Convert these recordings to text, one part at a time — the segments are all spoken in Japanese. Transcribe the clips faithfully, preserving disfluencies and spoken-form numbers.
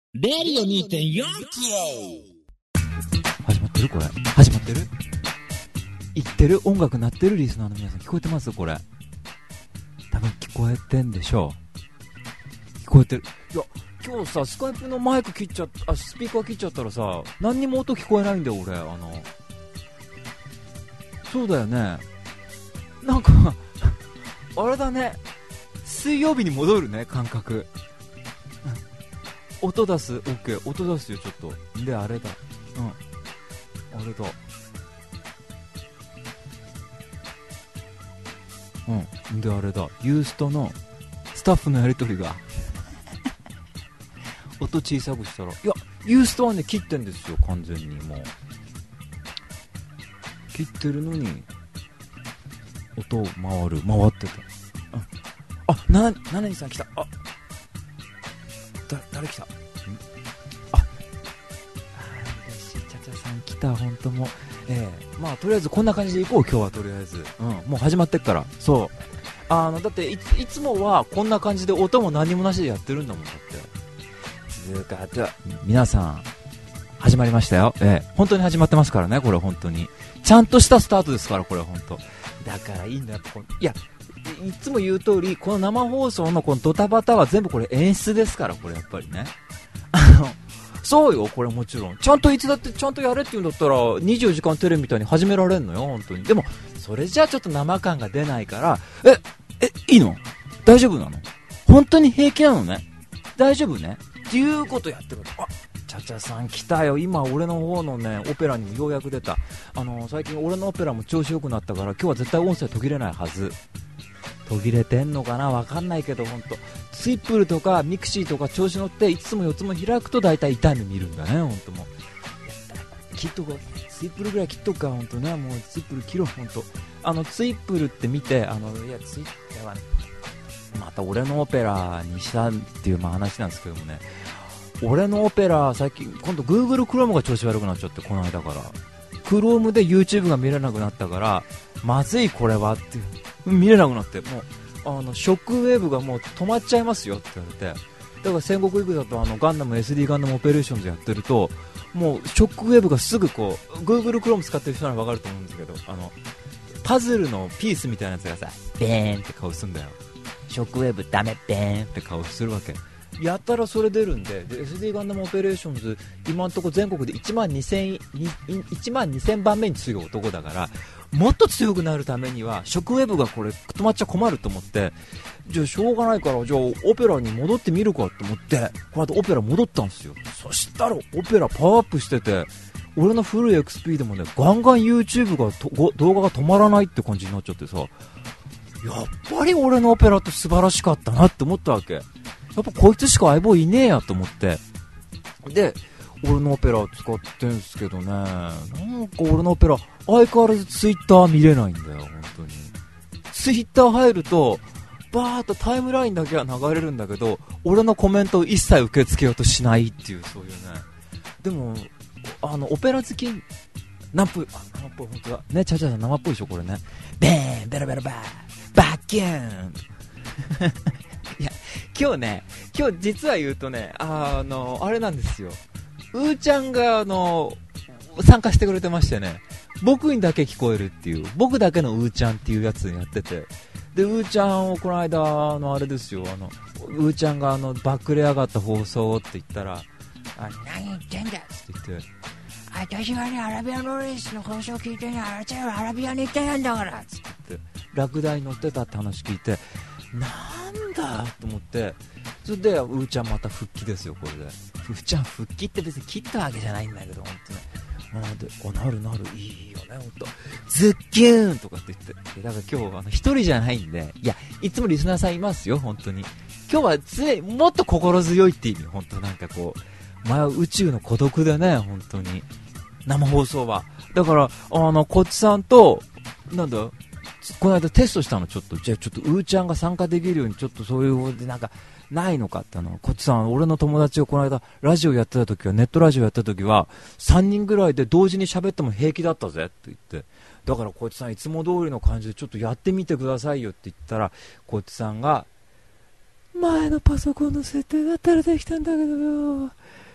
レディオ にてんよん キロ始まってるこれ始まってる言ってる音楽鳴ってるリスナーの皆さん聞こえてますこれ多分聞こえてんでしょう聞こえてるいや今日さスカイプのマイク切っちゃったあスピーカー切っちゃったらさ何にも音聞こえないんだよ俺あのそうだよねなんかあれだね水曜日に戻るね感覚音出す OK 音出すよちょっとであれだうんあれだうんであれだユーストのスタッフのやりとりが音小さくしたらいやユーストはね切ってんですよ完全にもう切ってるのに音回る回ってたああなななにさん来たあだ誰来たんああ嬉しいチャチャさん来た本当もうええー、まあとりあえずこんな感じでいこう今日はとりあえずうんもう始まってっからそうあのだってい つ, いつもはこんな感じで音も何もなしでやってるんだもんだってつうかでは皆さん始まりましたよええー、本当に始まってますからねこれ本当にちゃんとしたスタートですからこれ本当だからいいんだよいやいつも言う通りこの生放送のこのドタバタは全部これ演出ですからこれやっぱりねあのそうよこれもちろんちゃんといつだってちゃんとやれって言うんだったらにじゅうよじかんテレビみたいに始められんのよ本当にでもそれじゃあちょっと生感が出ないからええいいの大丈夫なの本当に平気なのね大丈夫ねっていうことやってるあチャチャさん来たよ今俺の方のねオペラにもようやく出たあの最近俺のオペラも調子良くなったから今日は絶対音声途切れないはず途切れてんのかなわかんないけど本当ツイップルとかミクシーとか調子乗っていつもよっつも開くと大体痛い目見るんだね本当もう切っとこうツイップルぐらい切っとくか本当ねもうツイップル切ろう本当あのツイップルって見てあのいやツイップルはまた俺のオペラにしたっていうまあ話なんですけどもね俺のオペラ最近今度 Google Chrome が調子悪くなっちゃってこの間から Chrome で YouTube が見れなくなったからまずいこれはって見れなくなってもうあのショックウェーブがもう止まっちゃいますよって言われてだから戦国行くだとあのガンダム エスディー ガンダムオペレーションズやってるともうショックウェーブがすぐこう Google Chrome 使ってる人なら分かると思うんですけどあのパズルのピースみたいなやつがさベーンって顔するんだよショックウェーブダメベーンって顔するわけやったらそれ出るん で, で エスディー ガンダムオペレーションズ今のところ全国でいちまんにせんばんめに強い男だからもっと強くなるためにはショックウェーブがこれ止まっちゃ困ると思ってじゃあしょうがないからじゃあオペラに戻ってみるかと思ってこの後オペラ戻ったんですよそしたらオペラパワーアップしてて俺の古い エックスピー でもねガンガン YouTube がと動画が止まらないって感じになっちゃってさやっぱり俺のオペラって素晴らしかったなって思ったわけやっぱこいつしか相棒いねえやと思ってで俺のオペラ使ってんすけどねなんか俺のオペラ相変わらずツイッター見れないんだよ本当にツイッター入るとバーッとタイムラインだけは流れるんだけど俺のコメントを一切受け付けようとしないっていうそういうねでもあのオペラ好き生っぽいあ生っぽい本当だねチャチャさん生っぽいでしょこれねベーンベラベラバーバッキューンいや今日ね今日実は言うとねあのあれなんですようーちゃんがあの参加してくれてましてね僕にだけ聞こえるっていう僕だけのうーちゃんっていうやつやっててでうーちゃんをこの間あのあれですよあのうーちゃんがあのバックレ上がった放送って言ったらあ何言ってんだって言って私はねアラビアのレースの放送聞いてねあれアラビアに行ってないんだからって言ってラクダに乗ってたって話聞いてなんだと思ってそれでうーちゃんまた復帰ですよこれでうーちゃん復帰って別に切ったわけじゃないんだけど本当ねなのでおなるなるいいよね本当ズッキューンとかって言ってだから今日あの一人じゃないんでいやいつもリスナーさんいますよ本当に今日は常にもっと心強いって意味本当なんかこう前は宇宙の孤独でね本当に生放送はだからあのこっちさんとなんだこの間テストしたのちょっとじゃあちょっとうーちゃんが参加できるようにちょっとそういうでなんかないのかってあのこっちさん俺の友達がこの間ラジオやってた時はネットラジオやってた時はさんにんぐらいで同時に喋っても平気だったぜって言ってだからこっちさんいつも通りの感じでちょっとやってみてくださいよって言ったらこっちさんが前のパソコンの設定だったらできたんだけどよ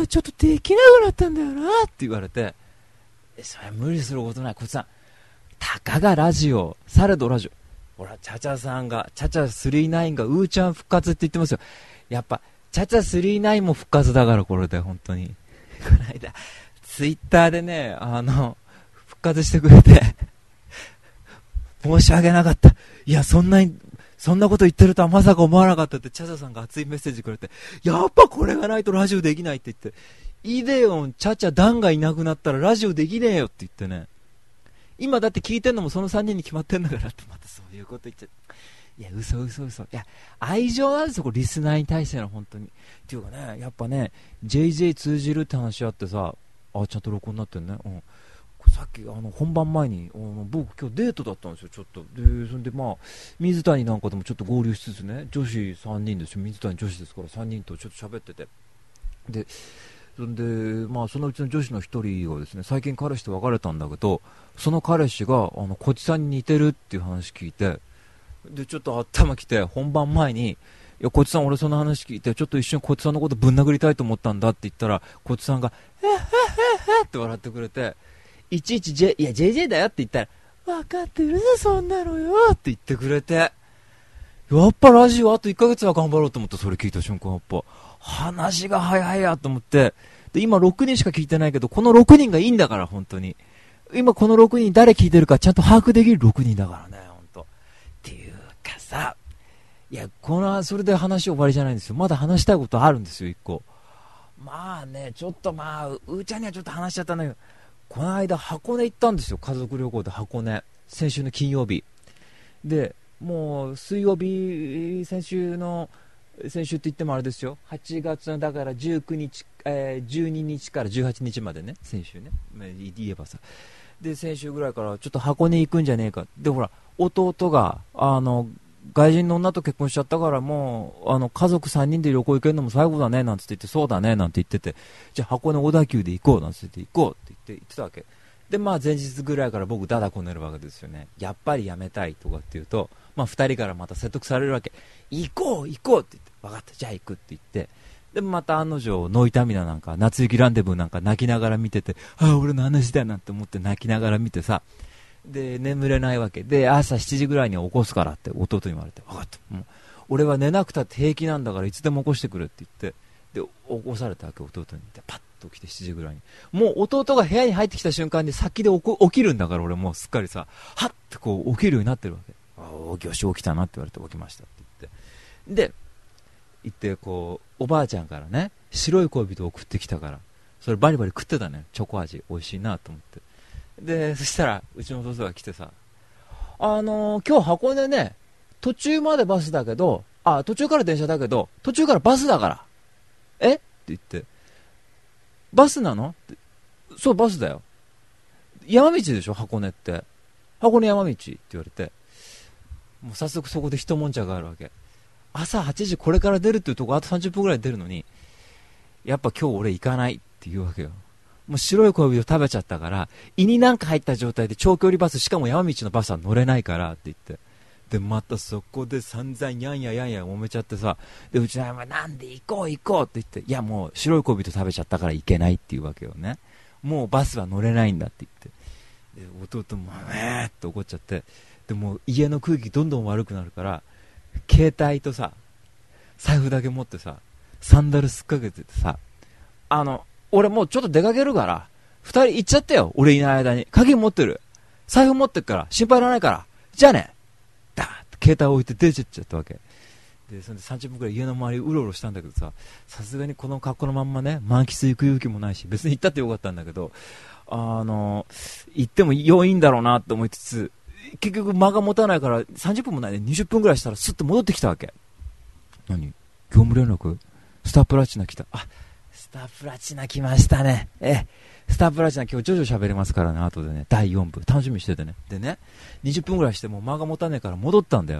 がちょっとできなくなったんだよなって言われて、それ無理することない。こいつさん、たかがラジオ、されどラジオ。ほら、チャチャさんが、チャチャスリーナインがウーちゃん復活って言ってますよ。やっぱ、チャチャスリーナインも復活だから、これで、本当に。この間、ツイッターでね、あの、復活してくれて、申し訳なかった。いや、そんなに、そんなこと言ってるとはまさか思わなかったって、チャチャさんが熱いメッセージくれて、やっぱこれがないとラジオできないって言って、イデオン、チャチャ、ダンがいなくなったらラジオできねえよって言ってね。今だって聞いてんのもそのさんにんに決まってんだからって、またそういうこと言っちゃって。いや、嘘嘘嘘。いや、愛情なんですよ、これリスナーに対しての、本当に。っていうかね、やっぱね、ジェイジェイ 通じるって話あってさ、あ、ちゃんと録音になってんね。うん。さっき、あの、本番前に、僕今日デートだったんですよ、ちょっと。で、そんでまあ、水谷なんかでもちょっと合流しつつね、女子さんにんですよ、水谷女子ですからさんにんとちょっと喋ってて。で、そんで、まあ、そのうちの女子の一人がですね、最近彼氏と別れたんだけど、その彼氏が、あの、こっちさんに似てるっていう話聞いて、で、ちょっと頭きて、本番前に、いや、こっちさん、俺その話聞いて、ちょっと一瞬こっちさんのことぶん殴りたいと思ったんだって言ったら、こっちさんが、えっへっへっへって笑ってくれて、いちいち、J、いや、ジェイジェイ だよって言ったら、分かってるぞ、そんなのよって言ってくれて、やっぱラジオあといっかげつは頑張ろうと思って、それ聞いた瞬間、やっぱ、話が早いやと思って、で、今ろくにんしか聞いてないけど、このろくにんがいいんだから、本当に。今このろくにん誰聞いてるかちゃんと把握できるろくにんだからね、本当。っていうかさ、いや、この、それで話終わりじゃないんですよ。まだ話したいことあるんですよ、一個。まあね、ちょっとまあ、うーちゃんにはちょっと話しちゃったんだけど、この間箱根行ったんですよ、家族旅行で箱根。先週の金曜日。で、もう水曜日、先週の、先週って言ってもあれですよ、はちがつのだからじゅうくにち、えー、じゅうににちからじゅうはちにちまでね、先週ね、言えばさ。で、先週ぐらいからちょっと箱根行くんじゃねえか。で、ほら、弟が、あの、外人の女と結婚しちゃったからもう、あの、家族さんにんで旅行行けるのも最後だね、なんつって言って、そうだね、なんて言ってて、じゃあ箱根小田急で行こう、なんつって言って、行こうって言って、言ってたわけ。で、まあ前日ぐらいから僕、だだこねるわけですよね。やっぱりやめたいとかって言うと、まあ二人からまた説得されるわけ。行こう行こうって言って、分かった、じゃあ行くって言って、で、また案の定、ノイタミナなんか、夏雪ランデブーなんか泣きながら見てて、ああ、俺の話だなんて思って泣きながら見てさ、で、眠れないわけで、朝しちじぐらいには起こすからって弟に言われて、分かった、もう俺は寝なくたって平気なんだからいつでも起こしてくれって言って、で、起こされたわけ、弟に。で、パッと起きてしちじぐらいに。もう弟が部屋に入ってきた瞬間に先で起こ起きるんだから、俺もうすっかりさ、はっってこう起きるようになってるわけ。ああ、よし、起きたなって言われて起きましたって言って。で、行って、こう、おばあちゃんからね、白い恋人を送ってきたから、それバリバリ食ってたね、チョコ味、美味しいなと思って。で、そしたら、うちの弟が来てさ、あのー、今日箱根ね、途中までバスだけど、あ、途中から電車だけど、途中からバスだから。えって言って、バスなのって、そう、バスだよ。山道でしょ、箱根って。箱根山道って言われて、もう早速そこで一悶着があるわけ。朝はちじこれから出るっていうとこあとさんじゅっぷんぐらい出るのに、やっぱ今日俺行かないって言うわけよ。もう白い恋人食べちゃったから、胃になんか入った状態で長距離バス、しかも山道のバスは乗れないからって言って。で、またそこで散々やんややんや揉めちゃってさ、で、うちの親なんで行こう行こうって言って、いやもう白い恋人食べちゃったから行けないっていうわけよね。もうバスは乗れないんだって言って。で、弟も、えーって怒っちゃって、でも家の空気どんどん悪くなるから、携帯とさ、財布だけ持ってさ、サンダルすっかけててさ、あの、俺もうちょっと出かけるから、二人行っちゃってよ、俺いない間に。鍵持ってる。財布持ってるから、心配いらないから。じゃあね、ダーって携帯置いて出てっちゃったわけ。で、それでさんじゅっぷんくらい家の周りうろうろしたんだけどさ、さすがにこの格好のまんまね、満喫行く勇気もないし、別に行ったってよかったんだけど、あの、行っても良いんだろうなって思いつつ、結局間が持たないからさんじゅっぷんもないでにじゅっぷんぐらいしたらスッと戻ってきたわけ。何？業務連絡？スタープラチナ来た。あ、スタープラチナ来ましたね。え、スタープラチナ今日徐々喋れますからね、後でね、だいよんぶ。楽しみにしててね。でね、にじゅっぷんぐらいしてもう間が持たねえから戻ったんだよ。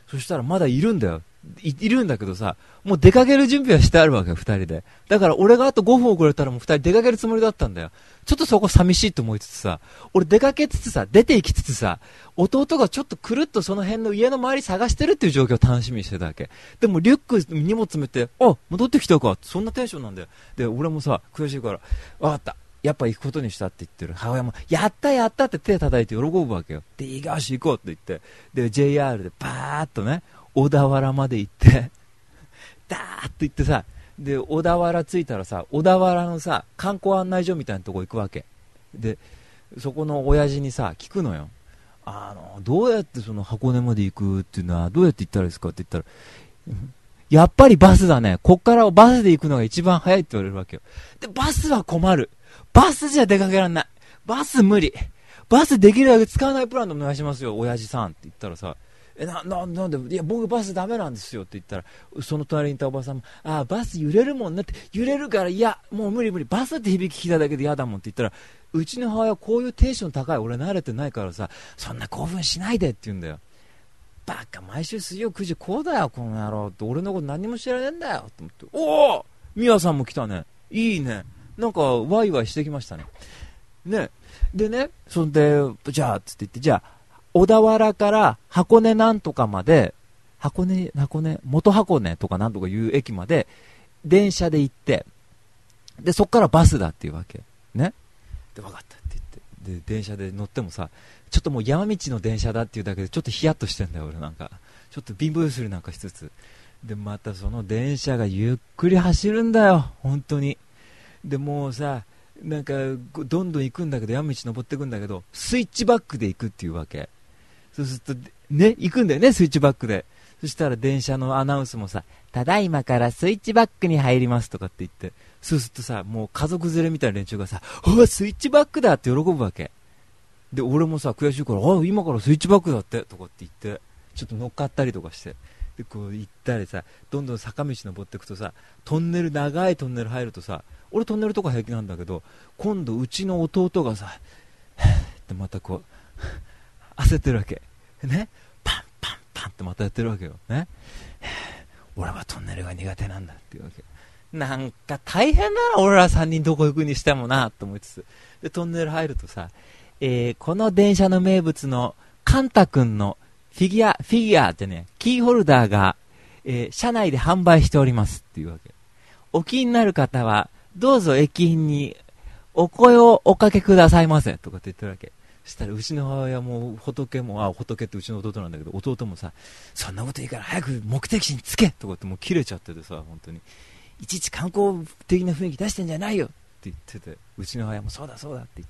そしたらまだいるんだよ。い, いるんだけどさ、もう出かける準備はしてあるわけよ、二人で。だから俺があとごふん遅れたらもう二人出かけるつもりだったんだよ。ちょっとそこ寂しいと思いつつさ、俺出かけつつさ、出て行きつつさ、弟がちょっとくるっとその辺の家の周り探してるっていう状況を楽しみにしてたわけ。でもリュック荷物詰めて、あ、戻ってきたか、そんなテンションなんだよ。で、俺もさ、悔しいから、わかった。やっぱ行くことにしたって言ってる母親も、やったやったって手叩いて喜ぶわけよ。で、いいがし行こうって言って、で、ジェイアール でバーっとね、小田原まで行って、ダーッと行ってさ、で、小田原着いたらさ、小田原のさ、観光案内所みたいなとこ行くわけ。で、そこの親父にさ、聞くのよ。あの、どうやってその箱根まで行くっていうのは、どうやって行ったらいいですかって言ったら、やっぱりバスだね。こっからバスで行くのが一番早いって言われるわけよ。で、バスは困る。バスじゃ出かけらんない。バス無理。バスできるだけ使わないプランでお願いしますよ、親父さんって言ったらさ、え、な、な、なんで、いや、僕バスダメなんですよって言ったら、その隣にいたおばさんも、ああ、バス揺れるもんねって、揺れるから、いや、もう無理無理、バスって響き聞いただけで嫌だもんって言ったら、うちの母親はこういうテンション高い、俺慣れてないからさ、そんな興奮しないでって言うんだよ。バカ、毎週水曜くじこうだよ、この野郎って、俺のこと何も知らねえんだよって思って、おお、ミワさんも来たね、いいね、なんかワイワイしてきましたね。ね、でね、そんで、じゃあつって言って、じゃあ小田原から箱根なんとかまで、箱根、箱根、元箱根とかなんとかいう駅まで電車で行って、で、そっからバスだっていうわけ。ね。で、分かったって言って、で、電車で乗ってもさ、ちょっともう山道の電車だっていうだけでちょっとヒヤッとしてんだよ、俺なんか。ちょっと貧乏ゆすりなんかしつつ。で、またその電車がゆっくり走るんだよ、本当に。で、もうさ、なんか、どんどん行くんだけど、山道登っていくんだけど、スイッチバックで行くっていうわけ。そうすると、ね、行くんだよね、スイッチバックで。そしたら電車のアナウンスもさ、ただいまからスイッチバックに入りますとかって言って、そうするとさ、もう家族連れみたいな連中がさ、おスイッチバックだって喜ぶわけ。で、俺もさ、悔しいから、あ、今からスイッチバックだってとかって言って、ちょっと乗っかったりとかして、で、こう行ったりさ、どんどん坂道登っていくとさ、トンネル、長いトンネル入るとさ、俺トンネルとか平気なんだけど、今度うちの弟がさ、ってまたこう、焦ってるわけ。ね。パンパンパンってまたやってるわけよ。ね。俺はトンネルが苦手なんだっていうわけ。なんか大変だな、俺らさんにんどこ行くにしてもな、と思いつつ。で、トンネル入るとさ、えー、この電車の名物のカンタ君のフィギュア、フィギュアってね、キーホルダーが、えー、車内で販売しておりますっていうわけ。お気になる方は、どうぞ駅員にお声をおかけくださいませとかって言ってるわけ。そしたらうちの母親も仏も、あ、仏ってうちの弟なんだけど、弟もさ、そんなこといいから早く目的地に着けとかってもう切れちゃっててさ、本当にいちいち観光的な雰囲気出してんじゃないよって言ってて、うちの母親もそうだそうだって言って、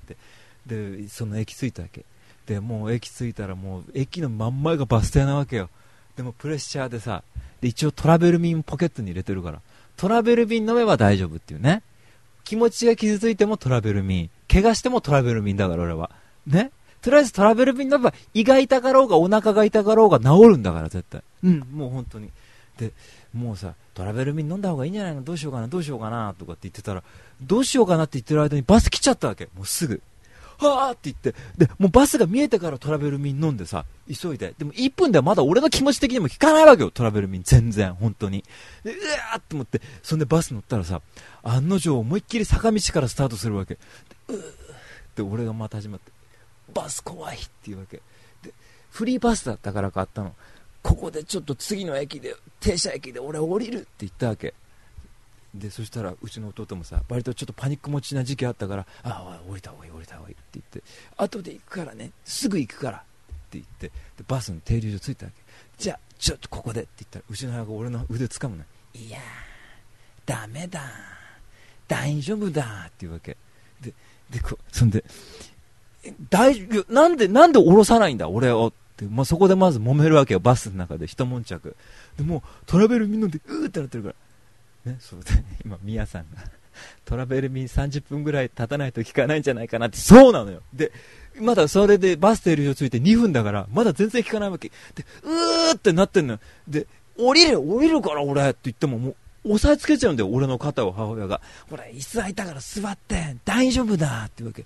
で、その駅着いたわけで、もう駅着いたらもう駅の真ん前がバス停なわけよ。でもプレッシャーでさ、で一応トラベル便ポケットに入れてるから、トラベル便飲めば大丈夫っていうね。気持ちが傷ついてもトラベル便、怪我してもトラベル便だから俺はね。とりあえずトラベル便飲めば胃が痛かろうがお腹が痛かろうが治るんだから絶対。うん、もう本当に。で、もうさ、トラベル便飲んだ方がいいんじゃないの、どうしようかなどうしようかなとかって言ってたら、どうしようかなって言ってる間にバス来ちゃったわけ。もうすぐはぁって言って、でもうバスが見えてからトラベル便飲んでさ、急いで、でもいっぷんではまだ俺の気持ち的にも効かないわけよ、トラベル便全然本当に。で、うわーって思って、そんでバス乗ったらさ、案の定思いっきり坂道からスタートするわけで、うーって俺がまた始まって、バス怖いって言うわけで、フリーバスだったから買ったの。ここでちょっと次の駅で停車駅で俺降りるって言ったわけで、そしたらうちの弟もさ、割とちょっとパニック持ちな時期あったから、ああ降りた方がいい降りた方がいいって言って、後で行くからね、すぐ行くからって言って、でバスの停留所着いたわけ。じゃあちょっとここでって言ったら、うちの母が俺の腕掴むの。いやーダメだ、大丈夫だって言うわけで、でこそんで、大丈夫、なんでなんで降ろさないんだ俺をって、まあ、そこでまず揉めるわけよ、バスの中で一悶着で、もうトラベルみんなでうーってなってるからね。そうで今ミヤさんがトラベル便さんじゅっぷんぐらい経たないと聞かないんじゃないかなって。そうなのよ。でまだそれでバス停留所ついてにふんだからまだ全然聞かないわけで、うーってなってんのよ。で降りる降りるから俺って言っても、もう押さえつけちゃうんだよ、俺の肩を母親が。ほら椅子空いたから座って大丈夫だって言うわけ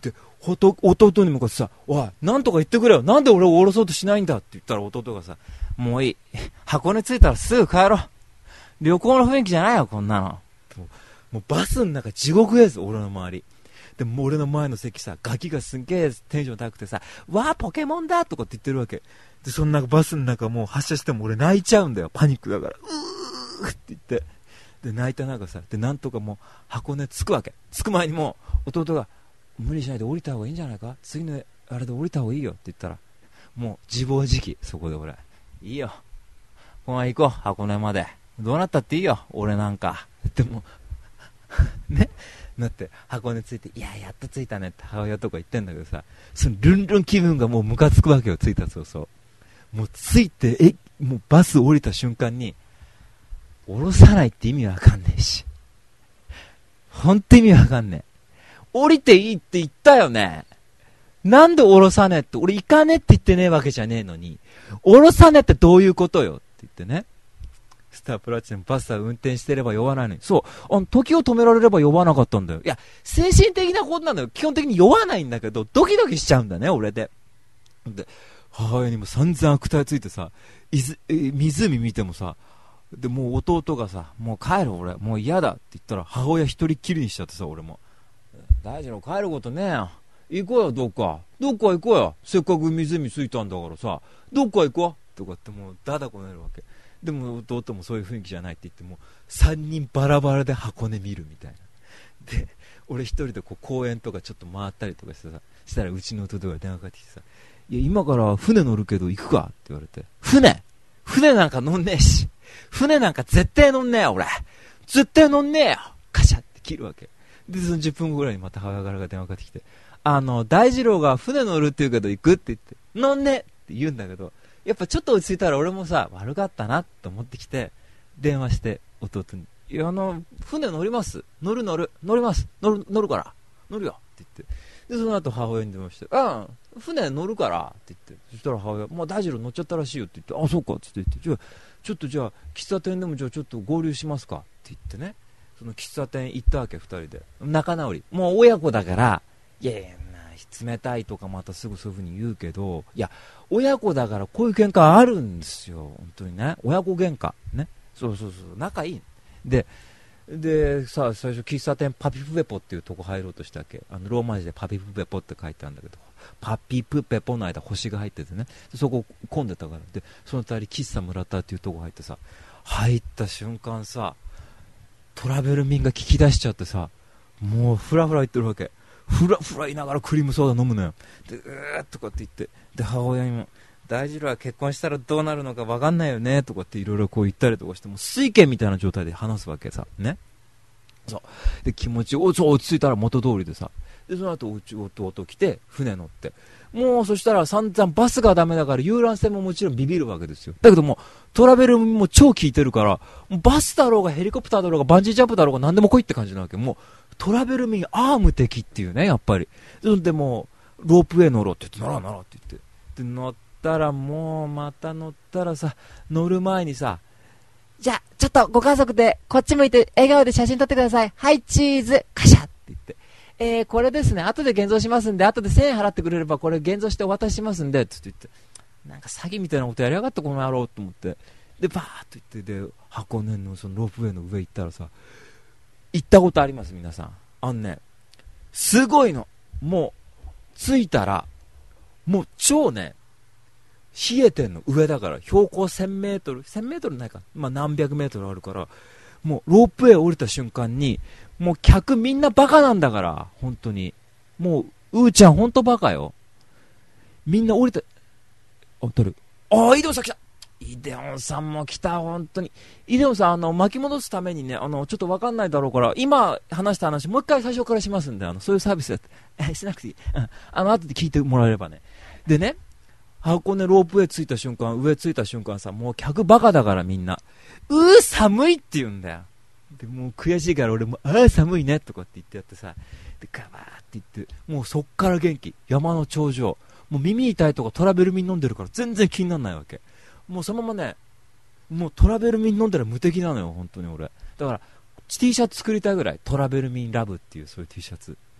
でほと弟に向かってさ、おい、なんとか言ってくれよ、なんで俺を降ろそうとしないんだって言ったら、弟がさ、もういい、箱根着いたらすぐ帰ろう、旅行の雰囲気じゃないよこんなの。もう、もうバスの中地獄です、俺の周りで。も俺の前の席さ、ガキがすんげえテンション高くてさ、わーポケモンだとかって言ってるわけで、その中バスの中もう発車しても俺泣いちゃうんだよ、パニックだから、うーって言って、で泣いた中さ、でなんとかもう箱根着くわけ。着く前にもう弟が、無理しないで降りた方がいいんじゃないか、次のあれで降りた方がいいよって言ったら、もう自暴自棄。そこで俺、いいよ、このまま行こう箱根まで、どうなったっていいよ俺なんかでもね、なって箱根着いて、いややっと着いたねって母親とか言ってんだけどさ、そのルンルン気分がもうムカつくわけよ。着いたそうそう、もう着いて、えもうバス降りた瞬間に降ろさないって意味わかんねえし、ほんと意味わかんねえ。降りていいって言ったよね、なんで降ろさねえって、俺行かねえって言ってねえわけじゃねえのに、降ろさねえってどういうことよって言ってね。スタープラチナムバスは運転してれば酔わないのに、そうあの時を止められれば酔わなかったんだよ。いや精神的なことなんだよ、基本的に酔わないんだけどドキドキしちゃうんだね俺で。で母親にも散々悪態ついてさ、いずえ湖見てもさ、でもう弟がさ、もう帰る俺もう嫌だって言ったら、母親一人っきりにしちゃってさ、俺も大丈夫帰ることねえよ、行こうよどっかどっか行こうよ、せっかく湖着いたんだからさ、どっか行こうとかってもうダダこねるわけで。も弟もそういう雰囲気じゃないって言って、もさんにんバラバラで箱根見るみたいな。で俺一人でこう公園とかちょっと回ったりとかしてさ、したらうちの弟が電話かかってきてさ、いや今から船乗るけど行くかって言われて、船船なんか乗んねえし、船なんか絶対乗んねえよ俺、絶対乗んねえよ、カシャって切るわけで。そのじゅっぷんごぐらいにまた母親が電話かかってきて、あの大二郎が船乗るって言うけど行くって言って、乗んねえって言うんだけど、やっぱちょっと落ち着いたら俺もさ、悪かったなと思ってきて、電話して弟に、いやあの船乗ります、乗る乗る乗ります乗る乗るから乗るよって言って、でその後母親に電話して、うん船乗るからって言って、そしたら母親、もう大二郎乗っちゃったらしいよって言って、あそうかって言って、じゃあちょっとじゃあ喫茶店でもじゃあちょっと合流しますかって言ってね、その喫茶店行ったわけ、ふたりで仲直り、もう親子だから、いやいや冷たいとかまたすぐそういう風に言うけど、いや親子だからこういう喧嘩あるんですよ本当にね、親子喧嘩ね、そうそうそう仲いいで、でさあ最初喫茶店パピプペポっていうとこ入ろうとしたっけ、あのローマ字でパピプペポって書いてあるんだけど、パピプペポの間星が入っててね、そこ混んでたから、でその隣喫茶村田っていうとこ入ってさ、入った瞬間さ、トラベル民が聞き出しちゃってさ、もうフラフラ言ってるわけ、フラフラ言いながらクリームソーダ飲むのよ。でうーっとかって言って、で母親にも、大二郎は結婚したらどうなるのか分かんないよねとかっていろいろこう言ったりとかして、もう水拳みたいな状態で話すわけさね。そうで気持ちおそう落ち着いたら元通りでさ、でその後うち弟来て船乗って、もうそしたら散々バスがダメだから遊覧船ももちろんビビるわけですよ。だけどもトラベルも超効いてるから、もうバスだろうがヘリコプターだろうがバンジージャンプだろうが何でも来いって感じなわけ。もうトラベル民アーム的っていうね、やっぱり。でもロープウェイ乗ろうって言って、乗ろう乗ろうって言ってで乗ったら、もうまた乗ったらさ、乗る前にさ、じゃあちょっとご家族でこっち向いて笑顔で写真撮ってください、はいチーズカシャって言って、えー、これですね後で現像しますんで、後でせんえん払ってくれればこれ現像してお渡ししますんでって言って、なんか詐欺みたいなことやりやがったこの野郎と思って、でバーッと言って、で箱根のそのロープウェイの上行ったらさ、行ったことあります皆さん、あんねすごいの、もう着いたらもう超ね冷えてんの、上だから標高せんメートルせんメートルないか、まあ何百メートルあるから、もうロープウェイ降りた瞬間にもう客みんなバカなんだから、本当にもううーちゃん本当バカよ、みんな降りた、あ誰、あイデオンさん来た、イデオンさんも来た、本当にイデオンさん、あの巻き戻すためにね、あのちょっと分かんないだろうから今話した話もう一回最初からしますんで、あのそういうサービスやってしなくていい、うん、あの後で聞いてもらえればね。でね、箱根ロープウェイ着いた瞬間、上着いた瞬間さ、もう客バカだからみんな、うー寒いって言うんだよ。でもう悔しいから俺も、あー寒いねとかって言ってやってさ、でガバーって言って、もうそっから元気、山の頂上、もう耳痛いとかトラベルミン飲んでるから全然気にならないわけ。もうそのままね、もうトラベルミン飲んだら無敵なのよ本当に俺。だから T シャツ作りたいぐらい、トラベルミンラブっていうそういう T シャツ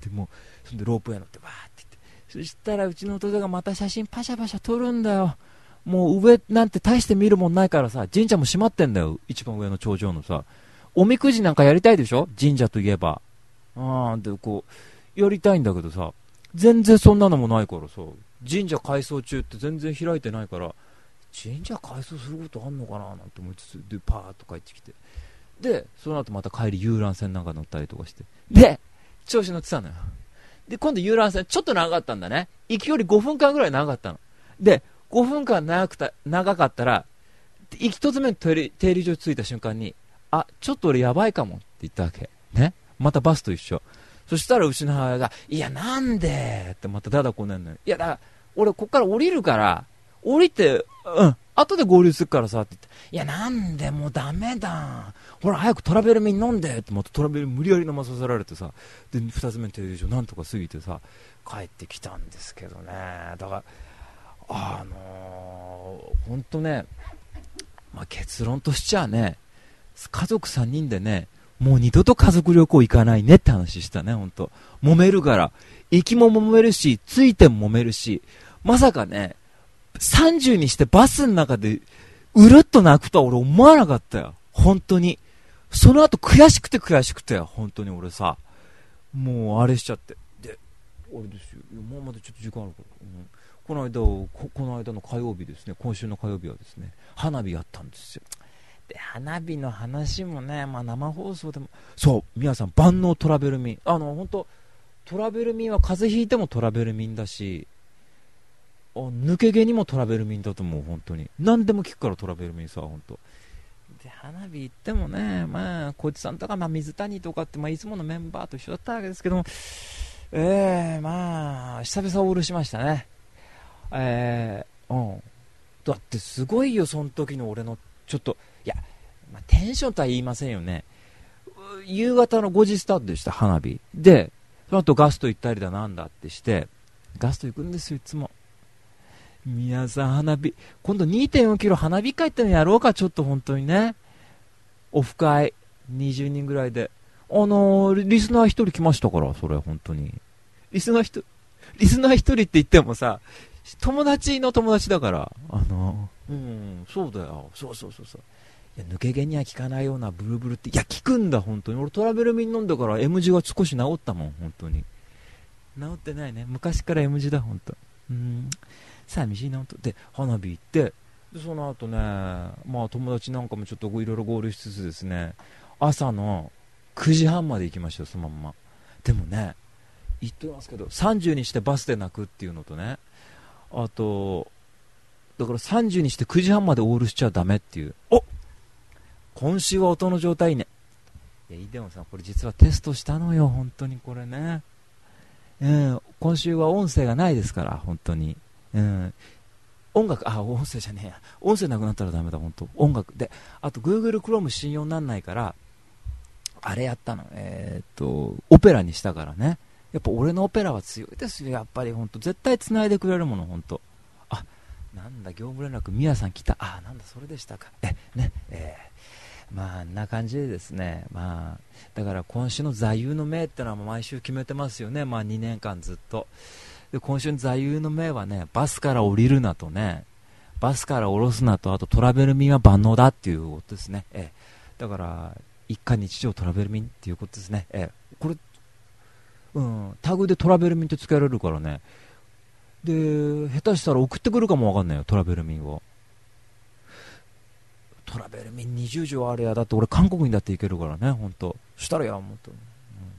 でもうそんでロープウェイ乗ってわーって言って、そしたらうちの弟がまた写真パシャパシャ撮るんだよ。もう上なんて大して見るもんないからさ、神社も閉まってんだよ、一番上の頂上のさ。おみくじなんかやりたいでしょ、神社といえば。あーでこうやりたいんだけどさ、全然そんなのもないからさ、神社改装中って全然開いてないから、神社改装することあんのかななんて思いつつ、でパーッと帰ってきて、でその後また帰り遊覧船なんか乗ったりとかして、で調子乗ってたのよ。で今度遊覧船ちょっと長かったんだね。行きよりごふんかんぐらい長かったので、ごふんかん長くた長かったら、行きとつめの停留所に着いた瞬間に、あ、ちょっと俺やばいかもって言ったわけね。またバスと一緒。そしたらうちの母親が、いやなんでってまただだこねんのよ。いやだから俺こっから降りるから、降りてうん後で合流するからさって言って、いやなんでもうダメだ、ほら早くトラベルミン飲んでって、またトラベル無理やり飲まさせられてさ、でふたつめの停留所なんとか過ぎてさ帰ってきたんですけどね。だからあのー、ほんとね、まあ、結論としちゃね、家族さんにんでね、もう二度と家族旅行行かないねって話したね。ほんと揉めるから、行きも揉めるし、ついても揉めるし、まさかねさんじゅうにしてバスの中でうるっと泣くとは俺思わなかったよ、本当に。その後悔しくて悔しくて、本当に俺さ、もうあれしちゃって、であれですよ、もうまだちょっと時間あるから、うん、この間 こ, この間の火曜日ですね、今週の火曜日はですね、花火やったんですよ。で花火の話もね、まあ、生放送でもそう、皆さん万能トラベルミン、あの本当トラベルミンは風邪ひいてもトラベルミンだし、抜け毛にもトラベルミンだと思う。本当に何でも効くからトラベルミンさ、本当で花火行ってもね、まあ小池さんとか、まあ、水谷とかって、まあ、いつものメンバーと一緒だったわけですけども、えー、まあ久々オールしましたね。えー、うんだってすごいよ、その時の俺のちょっと、いや、まあ、テンションとは言いませんよね。夕方のごじスタートでした、花火で。その後ガスト行ったりだなんだってして、ガスト行くんですよいつも。皆さん花火、今度 にてんよんキロ花火会ってのやろうか、ちょっと本当にね。オフ会にじゅうにんぐらいで、あのー、リスナーひとり来ましたから、それ本当にリスナーひとりリスナーひとりって言ってもさ、友達の友達だから、あのー、うんそうだよ、そうそうそうそう、いや抜け毛には効かないようなブルブルって、いや効くんだ本当に。俺トラベルミン飲んだから M 字が少し治ったもん、本当に治ってないね、昔から M 字だ本当。うん寂しいなと。で花火行って、でその後ね、まあ友達なんかもちょっといろいろ合流しつつですね、朝のくじはんまで行きましたよ、そのまんま。でもね言ってますけど、さんじゅうにしてバスで泣くっていうのとね、あとだからさんじゅうにしてくじはんまでオールしちゃダメっていう。お今週は音の状態いいね。いやでもさ、これ実はテストしたのよ本当にこれね、うん、今週は音声がないですから本当に。うん、音楽、あ、音声じゃねえや、音声なくなったらダメだ本当。音楽で、あと Google Chrome 信用にならないから、あれやったの、えー、っとオペラにしたからね。やっぱ俺のオペラは強いですよ、やっぱり本当。絶対繋いでくれるもの本当。あ、なんだ業務連絡、みやさん来た、あ、なんだそれでしたか、えね、えー、まああんな感じでですね、まあだから今週の座右の銘ってのは毎週決めてますよね、まあにねんかんずっと。で今週の座右の銘はね、バスから降りるなとね、バスから降ろすなと、あとトラベルミンは万能だっていうことですね。えー、だから一家日常トラベルミンっていうことですね。えー、これ、うん、タグでトラベルミンってつけられるからね。で下手したら送ってくるかもわかんないよ、トラベルミンを。トラベルミンにじゅうじょうあれや、だって俺韓国にだって行けるからね本当。したらやもっと、うん、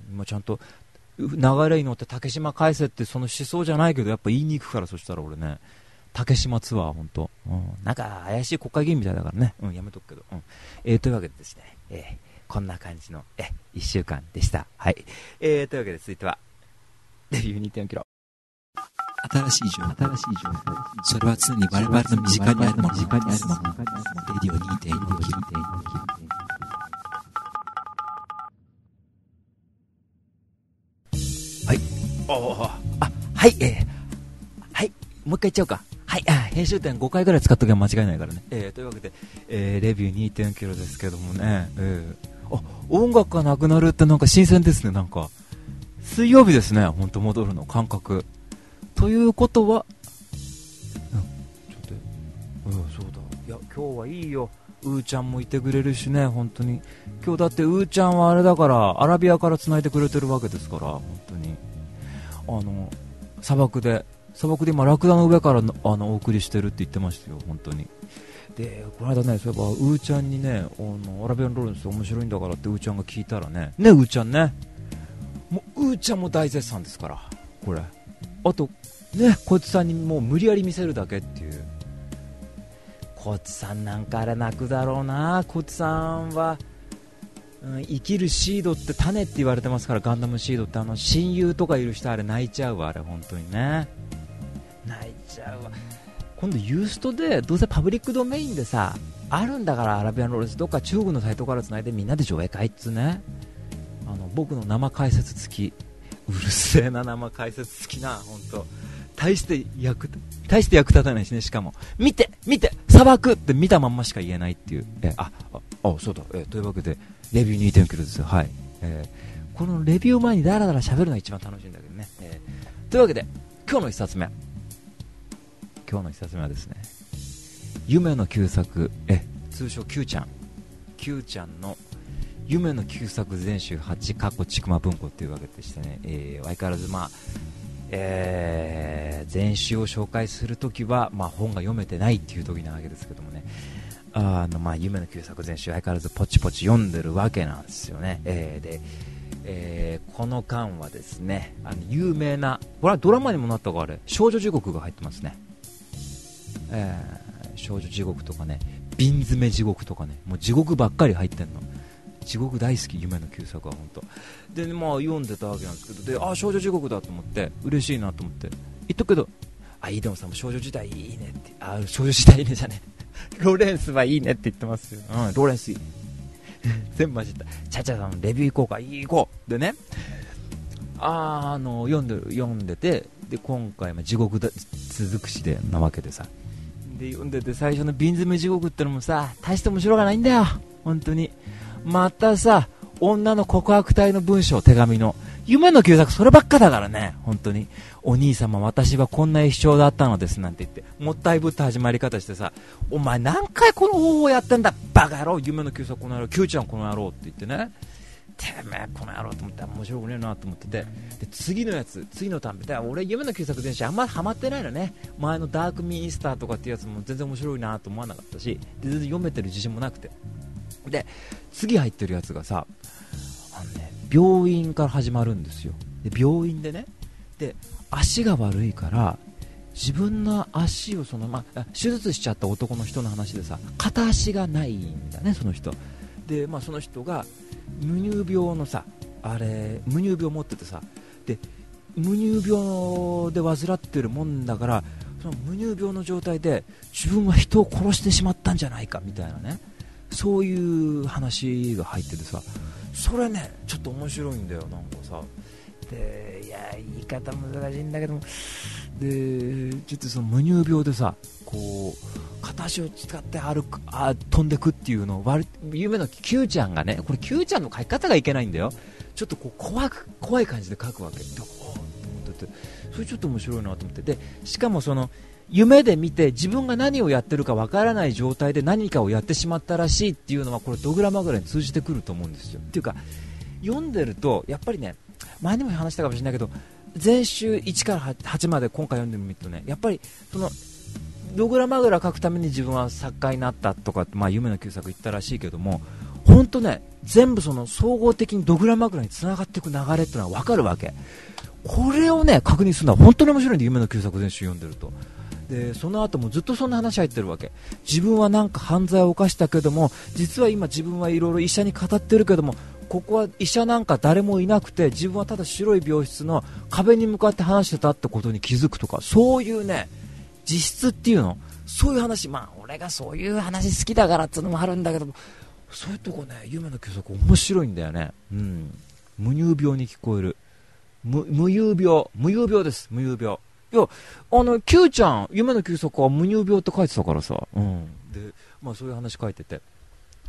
今ちゃんと流れに乗って竹島返せってその思想じゃないけど、やっぱ言いに行くから。そしたら俺ね、竹島ツアー本当、うん、なんか怪しい国会議員みたいだからね、うん、やめとくけど、うん、えー、というわけでですね、えー、こんな感じのえいっしゅうかんでした。はい、えー、というわけで続いてはレビュー にてんよんキロ。 新しい情報、新しい情報、それは常に我々の身近にあるもの、身近にあるもの。レディオ にてんよんキロ。 はい、ああ、はい、えー、はい、もう一回言っちゃおうか。はい、あ、編集点ごかいぐらい使っときゃ間違いないからね。えー、というわけで、えー、レビュー にてんよんキロですけどもね、えー、あ、音楽がなくなるってなんか新鮮ですね。なんか水曜日ですね、ほんと戻るの感覚ということは、うん、ちょっと、うん、そうだ、いや今日はいいよ、うーちゃんもいてくれるしね、本当に今日だってうーちゃんはあれだからアラビアから繋いでくれてるわけですから、本当にあの砂漠で砂漠で今ラクダの上からのあのお送りしてるって言ってましたよ、本当に。でこの間ね、そういえばうーちゃんにね、あのアラビアンローレンス面白いんだからってうーちゃんが聞いたらね、ねうーちゃんね、もううーちゃんも大絶賛ですから、これあとね、こいつさんにもう無理やり見せるだけっていう。こいつさんなんかあれ泣くだろうな、こいつさんは、うん、生きるシードって種って言われてますから、ガンダムシードって、あの親友とかいる人あれ泣いちゃうわ、あれ本当にね、泣いちゃうわ。今度ユーストでどうせパブリックドメインでさあるんだから、アラビアンローレンスどっか中国のサイトからつないでみんなで上映会っつね、あの僕の生解説付き、うるせえな生解説付きな、本当大して役大して役立たないしね、しかも見て見て砂漠って見たまんましか言えないっていう、えあああそうだ、えというわけでレビュー にてんきゅう ですよ、はい、えー、このレビュー前にダラダラ喋るのが一番楽しいんだけどね、えー、というわけで今日の一冊目今日の一冊目はですね、夢の旧作、え通称 Q ちゃん Q ちゃんの夢の旧作全集はちかっこちくま文庫っていうわけでしてね、えー、相変わらずまあえー、全集を紹介するときは、まあ、本が読めてないっていう時なわけですけどもね、あの、まあ、夢の旧作全集相変わらずポチポチ読んでるわけなんですよね、えー、で、えー、この間はですね、あの有名な、これはドラマにもなったか、あれ少女地獄が入ってますね、えー、少女地獄とかね、瓶詰め地獄とかね、もう地獄ばっかり入ってんの。地獄大好き、夢の旧作は本当で、ね、まあ読んでたわけなんですけど、で、あ、少女地獄だと思って嬉しいなと思って言っとくけど、あ、イデオンさんも少女時代いいねって、あ、少女時代いいねじゃねローレンスはいいねって言ってますよ、うん、ローレンスいい全部混じった。チャチャさんレビュー行こうか、いい行こうでね、あ、あの読んでる読んでて、で今回も地獄だ続くしでなわけでさ、で読んでて最初の瓶詰め地獄ってのもさ、大して面白がないんだよ本当に。またさ、女の告白体の文章、手紙の夢の旧作そればっかだからね、本当に。お兄様私はこんな一生だったのですなんて言ってもったいぶった始まり方してさ、お前何回この方法やってんだバカ野郎、夢の旧作この野郎、Qちゃんこの野郎って言ってね、てめえこの野郎と思って面白くねえなと思ってて、で次のやつ次の短編で、俺夢の旧作全集あんまハマってないのね。前のダークミニスターとかっていうやつも全然面白いなと思わなかったし、で全然読めてる自信もなくて、で次入ってるやつがさ、あのね、病院から始まるんですよ。で病院でね、で足が悪いから自分の足をその、まあ、手術しちゃった男の人の話でさ、片足がないんだねその人で、まあ、その人が無乳病のさ、あれ無乳病持っててさ、で無乳病で患ってるもんだから、その無乳病の状態で自分は人を殺してしまったんじゃないかみたいなね、そういう話が入っててさ、それねちょっと面白いんだよ、なんかさ。でいや言い方難しいんだけども、でちょっとその無乳病でさ、こう片足を使って歩く、あ飛んでくっていうのを割夢の Q ちゃんがね、これ Q ちゃんの書き方がいけないんだよ、ちょっとこう怖く怖い感じで書くわけで、おーって思ってて、それちょっと面白いなと思って、でしかもその夢で見て自分が何をやってるかわからない状態で何かをやってしまったらしいっていうのは、これドグラマグラに通じてくると思うんですよ。っていうか読んでるとやっぱりね、前にも話したかもしれないけど、全集いちからはちまで今回読んでみるとね、やっぱりそのドグラマグラ書くために自分は作家になったとか、まあ、夢の旧作言ったらしいけども、本当ね全部その総合的にドグラマグラにつながっていく流れっていうのは分かるわけ。これをね確認するのは本当に面白いんで、夢の旧作全集読んでると。でその後もずっとそんな話入ってるわけ。自分はなんか犯罪を犯したけども、実は今自分はいろいろ医者に語ってるけども、ここは医者なんか誰もいなくて、自分はただ白い病室の壁に向かって話してたってことに気づくとか、そういうね実質っていうの、そういう話、まあ俺がそういう話好きだからっていうのもあるんだけども、そういうとこね夢の旧作面白いんだよね。うん、無乳病に聞こえる。無乳病無乳病です無乳病。いやあの Q ちゃん夢の旧作は無乳病って書いてたからさ、うん、でまあそういう話書いてて、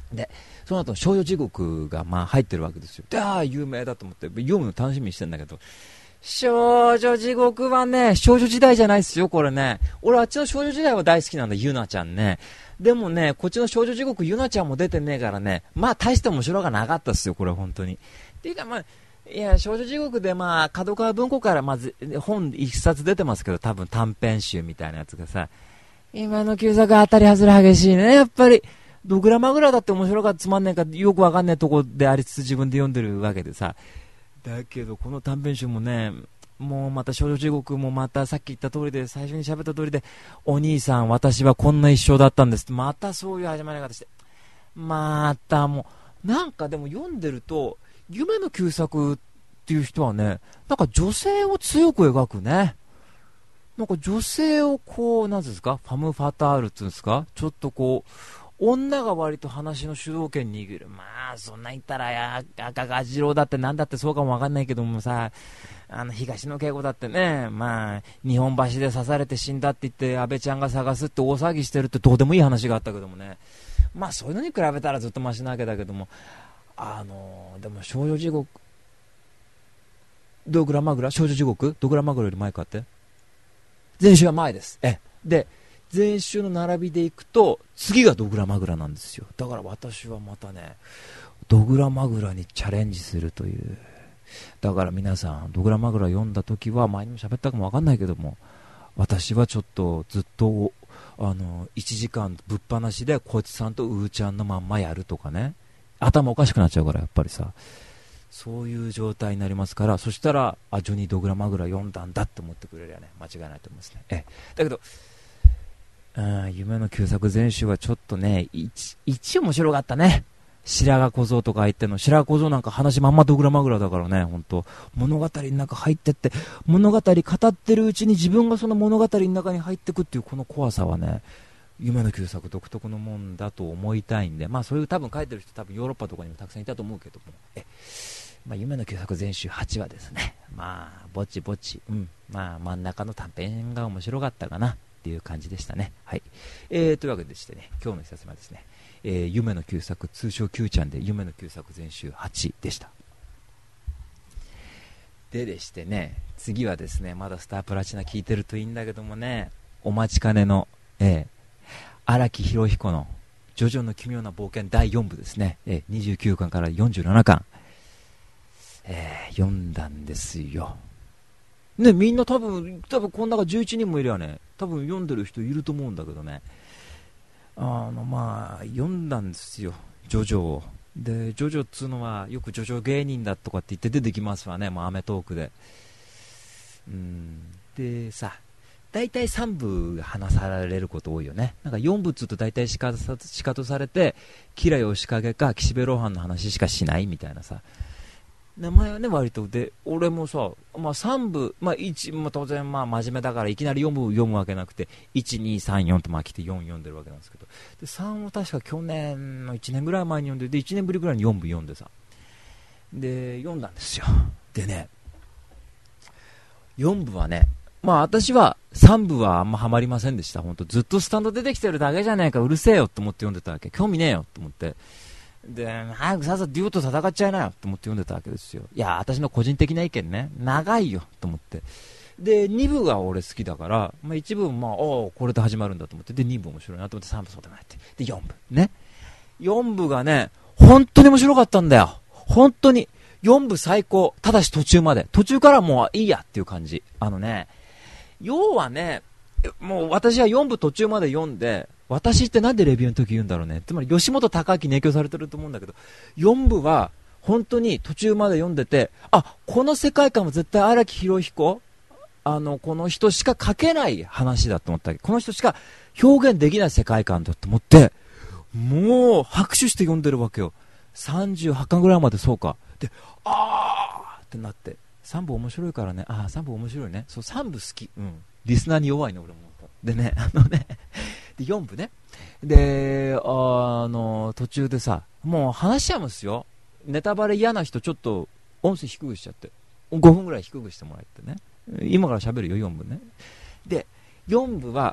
でその後少女地獄がまあ入ってるわけですよ。で、ああ有名だと思って読むの楽しみにしてんだけど、少女地獄はね、少女時代じゃないですよこれね。俺あっちの少女時代は大好きなんだ、ゆなちゃんね。でもね、こっちの少女地獄ゆなちゃんも出てねえからね、まあ大して面白がなかったですよこれ本当に。っていうかまあいや少女地獄でまあ角川文庫からまず本一冊出てますけど、多分短編集みたいなやつがさ、今の旧作当たり外れ激しいねやっぱり。ドグラマグラだって面白かつまんねえかよくわかんないとこでありつつ自分で読んでるわけでさ、だけどこの短編集もね、もうまた少女地獄もまたさっき言った通りで、最初に喋った通りで、お兄さん私はこんな一生だったんです、またそういう始まり方して、またもうなんかでも読んでると夢の旧作っていう人はね、なんか女性を強く描くね。なんか女性をこうなんですか、ファム・ファタールっていうんですか、ちょっとこう女が割と話の主導権握る。まあそんな言ったらや赤が次郎だってなんだってそうかもわかんないけどもさ、あの東野圭吾だってね、まあ日本橋で刺されて死んだって言って安倍ちゃんが探すって大騒ぎしてるってどうでもいい話があったけどもね、まあそういうのに比べたらずっとマシなわけだけども、あのー、でも少女地獄ドグラマグラ少女地獄ドグラマグラより前かって前週は前です。えで前週の並びでいくと次がドグラマグラなんですよ。だから私はまたねドグラマグラにチャレンジするという。だから皆さんドグラマグラ読んだ時は前にも喋ったかもわかんないけども、私はちょっとずっとあのいちじかんぶっ放しでこいつさんとうーちゃんのまんまやるとかね、頭おかしくなっちゃうからやっぱりさ、そういう状態になりますから、そしたらあジョニードグラマグラ読んだんだって思ってくれりゃね間違いないと思いますね。えだけどうん、夢の旧作全集はちょっとね、一、一面白かったね。白髪小僧とか入ってんの。白髪小僧なんか話まんまドグラマグラだからね、ほんと。物語の中入ってって、物語語ってるうちに自分がその物語の中に入ってくっていうこの怖さはね、夢の旧作独特のもんだと思いたいんで、まあそういう多分書いてる人多分ヨーロッパとかにもたくさんいたと思うけども、え、まあ夢の旧作全集はちわですね。まあ、ぼちぼち、うん、まあ真ん中の短編が面白かったかな。っていう感じでしたね。はい。えー、というわけでしてね、今日の一冊目はですね、えー、夢の旧作、通称 Q ちゃんで夢の旧作全集はちでした。ででしてね、次はですね、まだスタープラチナ聞いてるといいんだけどもね、お待ちかねの、えー、荒木博彦のジョジョの奇妙な冒険だいよんぶですね、えー、にじゅうきゅうかんからよんじゅうななかん、えー、読んだんですよ。ね、みんな多分、多分この中じゅういちにんもいるよね。多分読んでる人いると思うんだけどね。あの、まあ、読んだんですよ。ジョジョを。で、ジョジョっつうのは、よくジョジョ芸人だとかって言って出てきますわね。もうアメトークで。うん。で、さ、大体さんぶ話されること多いよね。なんかよんぶっつうと大体シカトされて、キラヨシカゲか岸辺露伴の話しかしないみたいなさ。名前はね割とで、俺もさ、まあ、さんぶ、まあ、いち、まあ、当然まあ真面目だからいきなり読む読むわけなくていち、に、さん、よんとまあ来てよん読んでるわけなんですけど、でさんを確か去年のいちねんぐらい前に読んで、でいちねんぶりぐらいによんぶ読んでさ、で読んだんですよ。でねよんぶはね、まあ私はさんぶはあんまハマりませんでした。ほんとずっとスタンド出てきてるだけじゃねえか、うるせえよと思って読んでたわけ。興味ねえよと思って、で早くさっさとデュオと戦っちゃいなよと思って読んでたわけですよ。いや私の個人的な意見ね、長いよと思って、でにぶが俺好きだから、まあ、いちぶまあおこれで始まるんだと思って、でにぶ面白いなと思って、さんぶそうでもないって、でよんぶね、よんぶがね本当に面白かったんだよ。本当によんぶ最高。ただし途中まで、途中からもういいやっていう感じ。あのね、要はね、もう私はよんぶ途中まで読んで、私ってなんでレビューの時言うんだろうね。つまり吉本隆明に影響されてると思うんだけど、よんぶは本当に途中まで読んでて、あ、この世界観は絶対荒木博彦、あのこの人しか書けない話だと思ったわけ。この人しか表現できない世界観だと思って、もう拍手して読んでるわけよ。さんじゅうはちかんぐらいまでそうか。で、あーってなって、さんぶ面白いからね、あーさんぶ面白いね、そうさんぶ好き、うん、リスナーに弱いね俺も。でね、あのねでよんぶね、であの途中でさ、もう話しちゃいますよ。ネタバレ嫌な人ちょっと音声低くしちゃって、ごふんぐらい低くしてもらってね、今から喋るよよんぶね。でよんぶは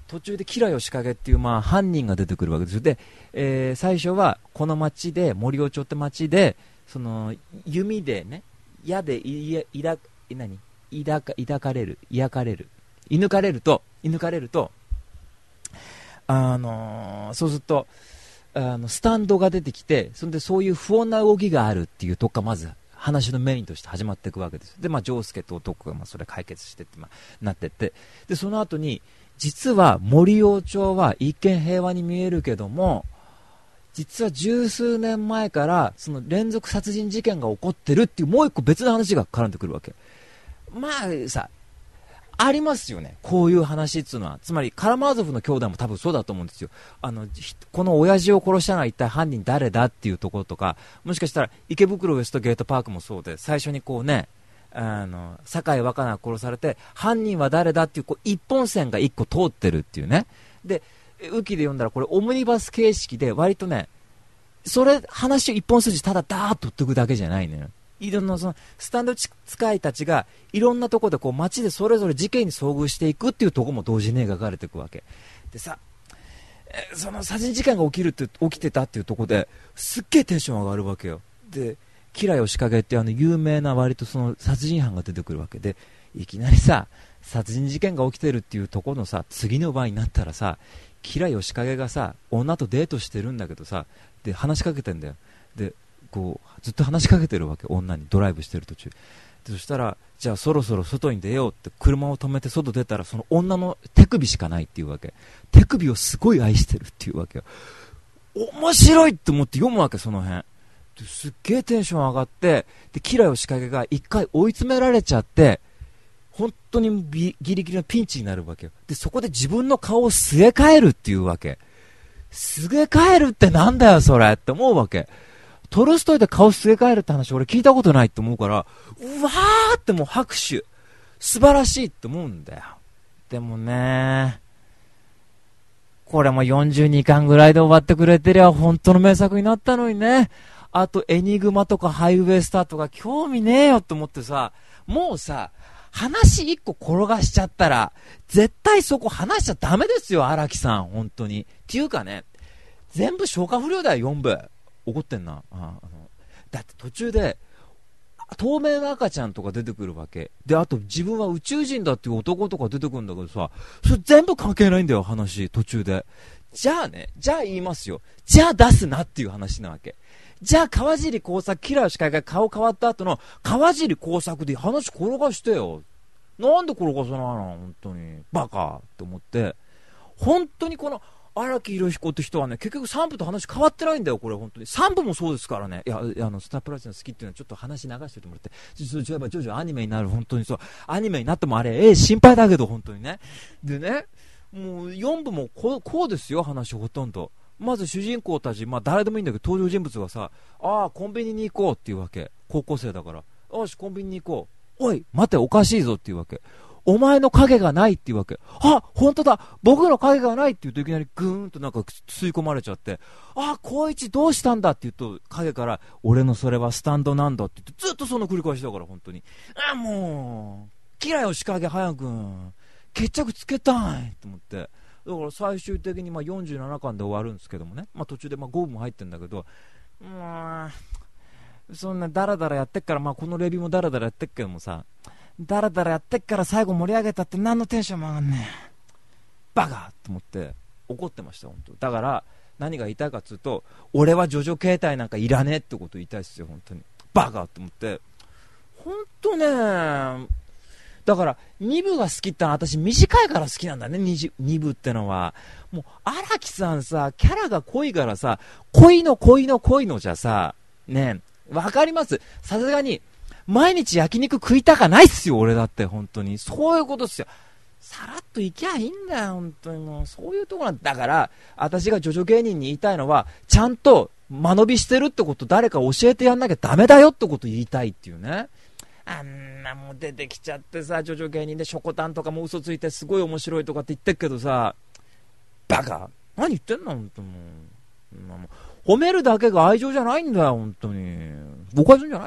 途中でキラヨシカゲっていう、まあ、犯人が出てくるわけですよ。で、えー、最初はこの町で、森尾町って町で、その弓でね、矢でいやいだ何いだかいだかれる、いやかれる、射抜かれると、射抜かれると、あのー、そうするとあのスタンドが出てきて、それでそういう不穏な動きがあるっていうとこがまず話のメインとして始まっていくわけです。で、まあ、ジョースケと男がまあそれ解決してって、まあ、なってって、でその後に実は森尾町は一見平和に見えるけども、実は十数年前からその連続殺人事件が起こってるっていうもう一個別の話が絡んでくるわけ。まあさ、ありますよね、こういう話っていうのは。つまりカラマーゾフの兄弟も多分そうだと思うんですよ。あのこの親父を殺したのは一体犯人誰だっていうところとか、もしかしたら池袋ウエストゲートパークもそうで、最初にこうね、あの酒井若菜が殺されて犯人は誰だっていう、こう一本線が一個通ってるっていうね。でウキで読んだらこれオムニバス形式で割とね、それ話を一本筋ただダーッと取っていくだけじゃないのよ。いろんなそのスタンド使いたちがいろんなところでこう街でそれぞれ事件に遭遇していくっていうところも同時に描かれていくわけでさ、えその殺人事件が起きるって起きてたっていうところですっげえテンション上がるわけよ。でキラヨシカゲっていうあの有名な割とその殺人犯が出てくるわけで、いきなりさ殺人事件が起きてるっていうところのさ次の場になったらさ、キラヨシカゲがさ女とデートしてるんだけどさ、で話しかけてんだよ。でこうずっと話しかけてるわけ、女に、ドライブしてる途中で。そしたらじゃあそろそろ外に出ようって車を止めて外出たら、その女の手首しかないっていうわけ。手首をすごい愛してるっていうわけよ。面白いって思って読むわけ、その辺ですっげえテンション上がって、でキラヨシカゲが一回追い詰められちゃって本当にギリギリのピンチになるわけよ。でそこで自分の顔を据え替えるっていうわけ。据え替えるってなんだよそれって思うわけ。トルストイで顔据え替えるって話俺聞いたことないって思うから、うわーってもう拍手、素晴らしいって思うんだよ。でもね、これもよんじゅうにかんぐらいで終わってくれてりゃ本当の名作になったのにね。あとエニグマとかハイウェイスターとか興味ねえよって思ってさ、もうさ話一個転がしちゃったら絶対そこ話しちゃダメですよ荒木さん、本当に。っていうかね、全部消化不良だよよんぶ。怒ってんな。ああのだって途中で透明な赤ちゃんとか出てくるわけで、あと自分は宇宙人だっていう男とか出てくるんだけどさ、それ全部関係ないんだよ話途中で。じゃあね、じゃあ言いますよ、じゃあ出すなっていう話なわけ。じゃあ川尻耕作、キラヨシカゲが顔変わった後の川尻耕作で話転がしてよ。なんで転がさないの本当にバカって思って。本当にこの荒木宏彦って人はね、結局さんぶと話変わってないんだよこれ本当に。さんぶもそうですからね。いや、あのスタープラチナ好きっていうのはちょっと話流しておいてもらって、実は徐々にアニメになる、本当にそうアニメになってもあれええ心配だけど本当にね。でね、もうよんぶもこう、こうですよ話ほとんど。まず主人公たち、まあ誰でもいいんだけど登場人物がさ、ああコンビニに行こうっていうわけ。高校生だから、よしコンビニに行こう、おい待ておかしいぞっていうわけ。お前の影がないっていうわけ。あ、本当だ僕の影がないって言うといきなりグーンとなんか吸い込まれちゃって、あ、光一どうしたんだって言うと影から俺のそれはスタンドなんだって言って、ずっとその繰り返しだから本当に。あ、もうキラヨシカゲ早く決着つけたいと思って。だから最終的にまあよんじゅうななかんで終わるんですけどもね、まあ、途中でまあごぶも入ってるんだけど、もうそんなダラダラやってっから、まあ、このレビューもダラダラやってっけどもさ、ダラダラやってっから最後盛り上げたって何のテンションも上がんねえバカと思って怒ってました本当。だから何が言いたいかっつうと、俺はジョジョ携帯なんかいらねえってことを言いたいっすよ本当に。バカと思って本当ね。だからにぶが好きってのは私短いから好きなんだね。 2, にぶってのはもう荒木さんさ、キャラが濃いからさ、恋の恋の恋のじゃさねえ、わかります。さすがに毎日焼肉食いたかないっすよ俺だって。本当にそういうことっすよ。さらっといきゃいいんだよ本当に。もうそういうとこなんだ。だから私がジョジョ芸人に言いたいのは、ちゃんと間延びしてるってこと誰か教えてやんなきゃダメだよってこと言いたいっていうね。あんなもう出てきちゃってさ、ジョジョ芸人でショコタンとかも嘘ついてすごい面白いとかって言ってっけどさ、バカ何言ってんの本当に。もう褒めるだけが愛情じゃないんだよ本当に。誤解するんじゃないよ。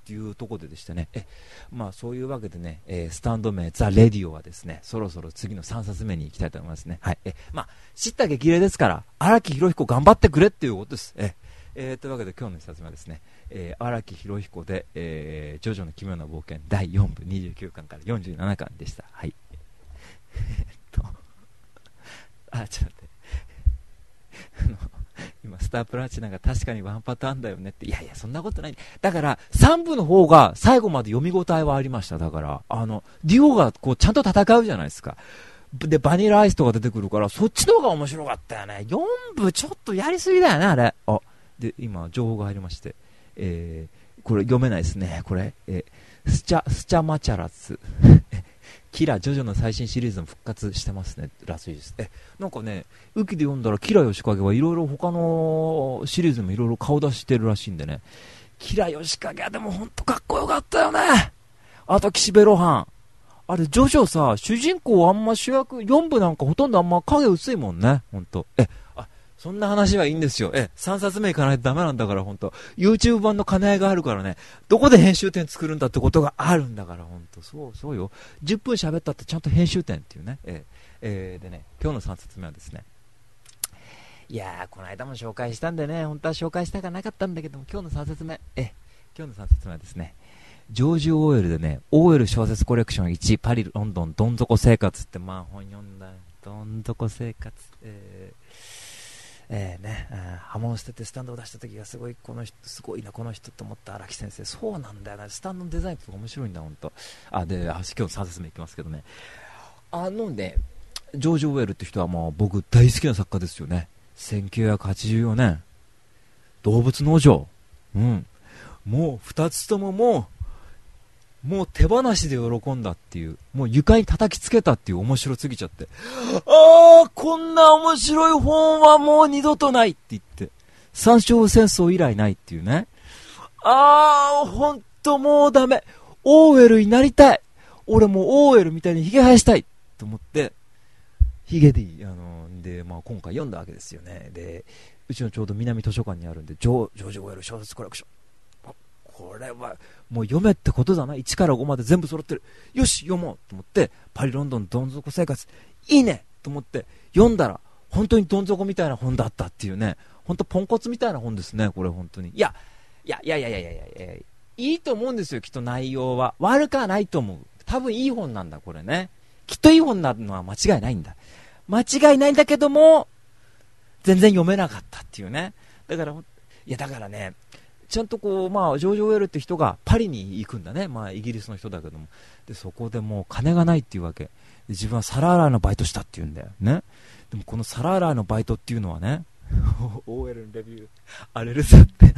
っていうところででしたね。え、まあそういうわけでね、えー、スタンド名ザ・レディオはですね、そろそろ次のさんさつめに行きたいと思いますね。はい。え、まあ知った激励ですから、荒木博彦頑張ってくれっていうことです。え、えー、というわけで今日の一冊目はですね、えー、荒木博彦で、えー、ジョジョの奇妙な冒険だいよんぶにじゅうきゅうかんからよんじゅうななかんでした。はい。えっと、あ、ちょっと待って。あの今スタープラチナが確かにワンパターンだよねって、いやいやそんなことない。だからさんぶの方が最後まで読み応えはありました。だからあのデュオがこうちゃんと戦うじゃないですか。でバニラアイスとか出てくるからそっちの方が面白かったよね。よんぶちょっとやりすぎだよねあれ。あで今情報が入りまして、えー、これ読めないですね。これ、えー、スチャスチャマチャラツキラジョジョの最新シリーズも復活してますねらしいです。えなんかねウキで読んだらキラヨシカゲはいろいろ他のシリーズもいろいろ顔出してるらしいんでね。キラヨシカゲはでもほんとかっこよかったよね。あと岸辺露伴、あれジョジョさ主人公あんま主役よんぶなんかほとんどあんま影薄いもんね。ほんとえあそんな話はいいんですよ。えさんさつめいかないとダメなんだからほんと YouTube 版の兼ね合いがあるからね。どこで編集点作るんだってことがあるんだからほんとそうそうよ。じゅっぷん喋ったってちゃんと編集点っていうね。ええー、でね今日のさんさつめはですね、いやーこの間も紹介したんでね本当は紹介したかなかったんだけども、今日のさんさつめえ今日のさんさつめはですねジョージ・オーエルでね オーエル 小説コレクションいちパリロンドンどん底生活ってまあ本読んだどん底生活えーえーね、刃物捨ててスタンドを出した時がすごいこの人すごいなこの人と思った荒木先生。そうなんだよな、スタンドのデザインとか面白いんだ本当。あであ今日のさんさつめいきますけどね、あのねジョージ・オーエルって人はもう僕大好きな作家ですよね。せんきゅうひゃくはちじゅうよねん動物農場、うんもうふたつとももうもう手放しで喜んだっていう、もう床に叩きつけたっていう面白すぎちゃって、あーこんな面白い本はもう二度とないって言って三章戦争以来ないっていうね。あーほんともうダメ、オーエルになりたい、俺もうオーエルみたいにヒゲ生やしたいと思ってヒゲでいいあので、まあ、今回読んだわけですよね。でうちのちょうど南図書館にあるんでジョー、ジョージ・オーエル小説コレクション、これはもう読めってことだな、いちからごまで全部揃ってる、よし読もうと思ってパリロンドンどん底生活いいねと思って読んだら本当にどん底みたいな本だったっていうね。本当ポンコツみたいな本ですねこれ本当に。いやいやいやいやいやいやいやいいと思うんですよきっと内容は悪くはないと思う。多分いい本なんだこれね。きっといい本なのは間違いないんだ間違いないんだけども全然読めなかったっていうね。だからいやだからねちゃんとこうまあジョージ・オーエルって人がパリに行くんだね。まあイギリスの人だけども、でそこでもう金がないっていうわけで自分は皿洗いのバイトしたっていうんだよね。でもこの皿洗いのバイトっていうのはねオーエルのレビュー荒れるぞって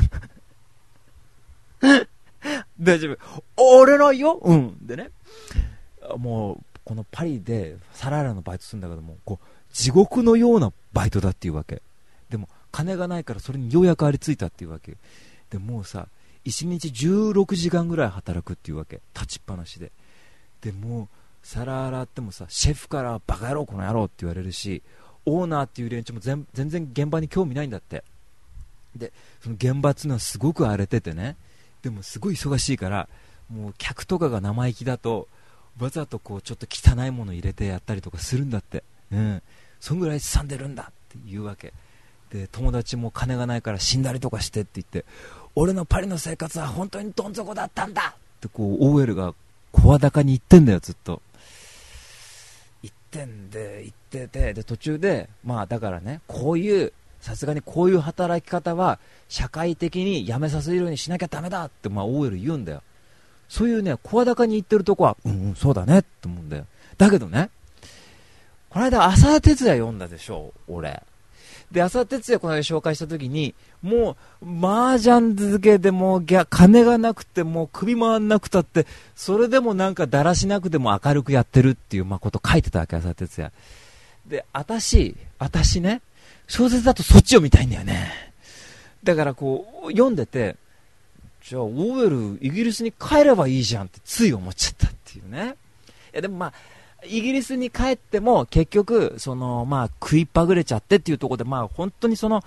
大丈夫俺のようんでね、もうこのパリで皿洗いのバイトするんだけどもこう地獄のようなバイトだっていうわけでも金がないからそれにようやくありついたっていうわけで、もうさいちにちじゅうろくじかんぐらい働くっていうわけ立ちっぱなしで。でもう皿洗ってもさシェフからバカ野郎この野郎って言われるし、オーナーっていう連中も全全然現場に興味ないんだって。でその現場っていうのはすごく荒れててね、でもすごい忙しいからもう客とかが生意気だとわざとこうちょっと汚いもの入れてやったりとかするんだって。うんそんぐらいすさんでるんだっていうわけで、友達も金がないから死んだりとかしてって言って、俺のパリの生活は本当にどん底だったんだってこう オーエル が声高に言ってんだよ。ずっと言ってんで言ってて、で途中でまあだからねこういうさすがにこういう働き方は社会的にやめさせるようにしなきゃダメだってまあ オーエル 言うんだよ。そういうね声高に言ってるとこはうん、うん、そうだねって思うんだよ。だけどねこの間浅田哲也読んだでしょ俺で。浅田哲也この間紹介した時にもう麻雀漬けでもう金がなくてもう首回んなくたってそれでもなんかだらしなくても明るくやってるっていうまあこと書いてたわけ浅田哲也で。私私ね小説だとそっち読みたいんだよね。だからこう読んでてじゃあオーエルイギリスに帰ればいいじゃんってつい思っちゃったっていうね。いやでもまあイギリスに帰っても結局そのまあ食いっぱぐれちゃってっていうところでまあ本当にその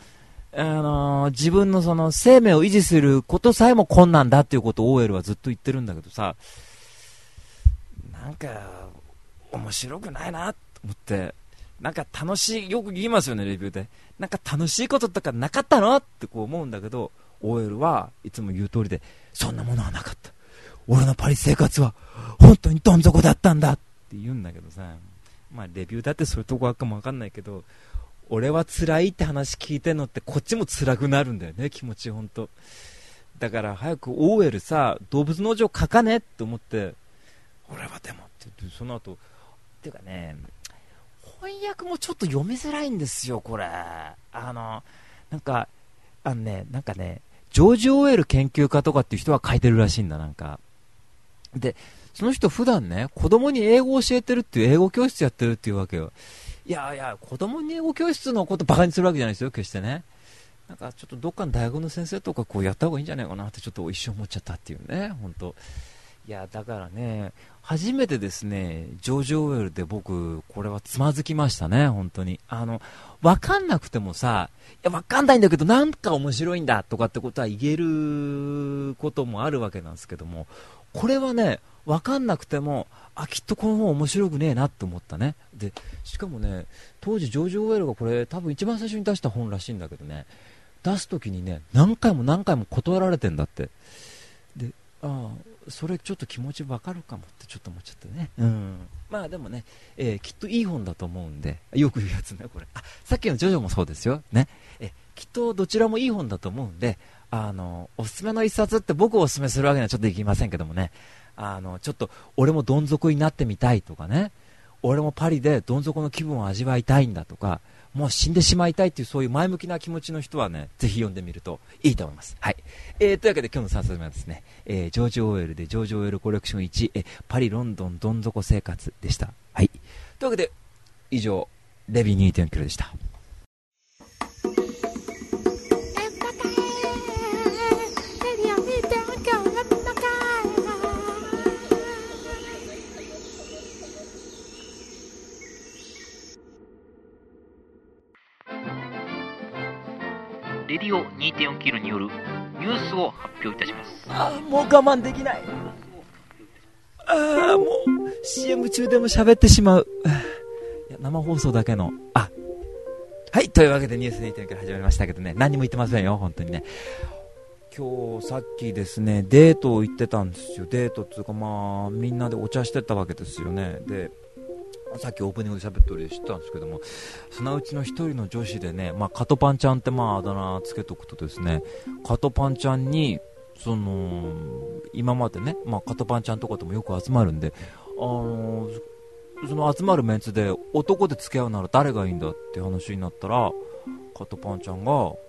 あのー、自分のその生命を維持することさえも困難だっていうことを オーエル はずっと言ってるんだけどさ、なんか面白くないなと思って、なんか楽しい、よく言いますよねレビューで、なんか楽しいこととかなかったのってこう思うんだけど、 オーエル はいつも言う通りで、そんなものはなかった、俺のパリ生活は本当にどん底だったんだって言うんだけどさ、まあレビューだってそういうとこあるかもわかんないけど、俺は辛いって話聞いてんのってこっちも辛くなるんだよね、気持ちほんと。だから早く オーエル さ、動物農場書かねって思って、俺はでもって言って、その後っていうかね、翻訳もちょっと読みづらいんですよこれ。あのなんかあのねなんかねジョージ・オーエル研究家とかっていう人は書いてるらしいんだ。なんかでその人普段ね、子供に英語を教えてるっていう、英語教室やってるっていうわけよ。いやいや、子供に英語教室のことバカにするわけじゃないですよ、決してね。なんかちょっとどっかの大学の先生とかこうやった方がいいんじゃないかなってちょっと一瞬思っちゃったっていうね、本当。いやだからね、初めてですね、ジョージ・オーエルで僕これはつまずきましたね、本当に。あの分かんなくてもさ、いや分かんないんだけどなんか面白いんだとかってことは言えることもあるわけなんですけども、これはね分かんなくても、あ、きっとこの本面白くねえなって思ったね。でしかもね、当時ジョージ・オーエルがこれ多分一番最初に出した本らしいんだけどね、出す時にね何回も何回も断られてんだって。で、ああそれちょっと気持ち分かるかもってちょっと思っちゃってね。うん、まあでもね、えー、きっといい本だと思うんで、よく言うやつねこれ。あ、さっきのジョジョもそうですよね。えきっとどちらもいい本だと思うんで、あのおすすめの一冊って僕をおすすめするわけにはちょっといきませんけどもね、あのちょっと俺もどん底になってみたいとかね、俺もパリでどん底の気分を味わいたいんだとか、もう死んでしまいたいっていうそういう前向きな気持ちの人はね、ぜひ読んでみるといいと思います。はい、えー、というわけで今日のさんさつめはですね、えー、ジョージ・オーエルでジョージ・オーエルコレクションいち、えパリ・ロンドンどん底生活でした。はい、というわけで以上レビ にてんよん キロでした。 レディオ にてんよん キロによるニュースを発表いたします。 あーもう我慢できない。あーもう シーエム 中でも喋ってしまう。いや生放送だけの、あ、はい、というわけでニュース にてんよん から始まりましたけどね、何にも言ってませんよ本当にね。今日さっきですねデートを行ってたんですよ。デートっていうか、まあみんなでお茶してたわけですよね。でさっきオープニングで喋っており知ったんですけども、そのうちの一人の女子でね、まあ、カトパンちゃんってまああだ名つけとくとですね、カトパンちゃんにその今までね、まあ、カトパンちゃんとかともよく集まるんで、あのー、その集まるメンツで男で付き合うなら誰がいいんだって話になったら、カトパンちゃんがあの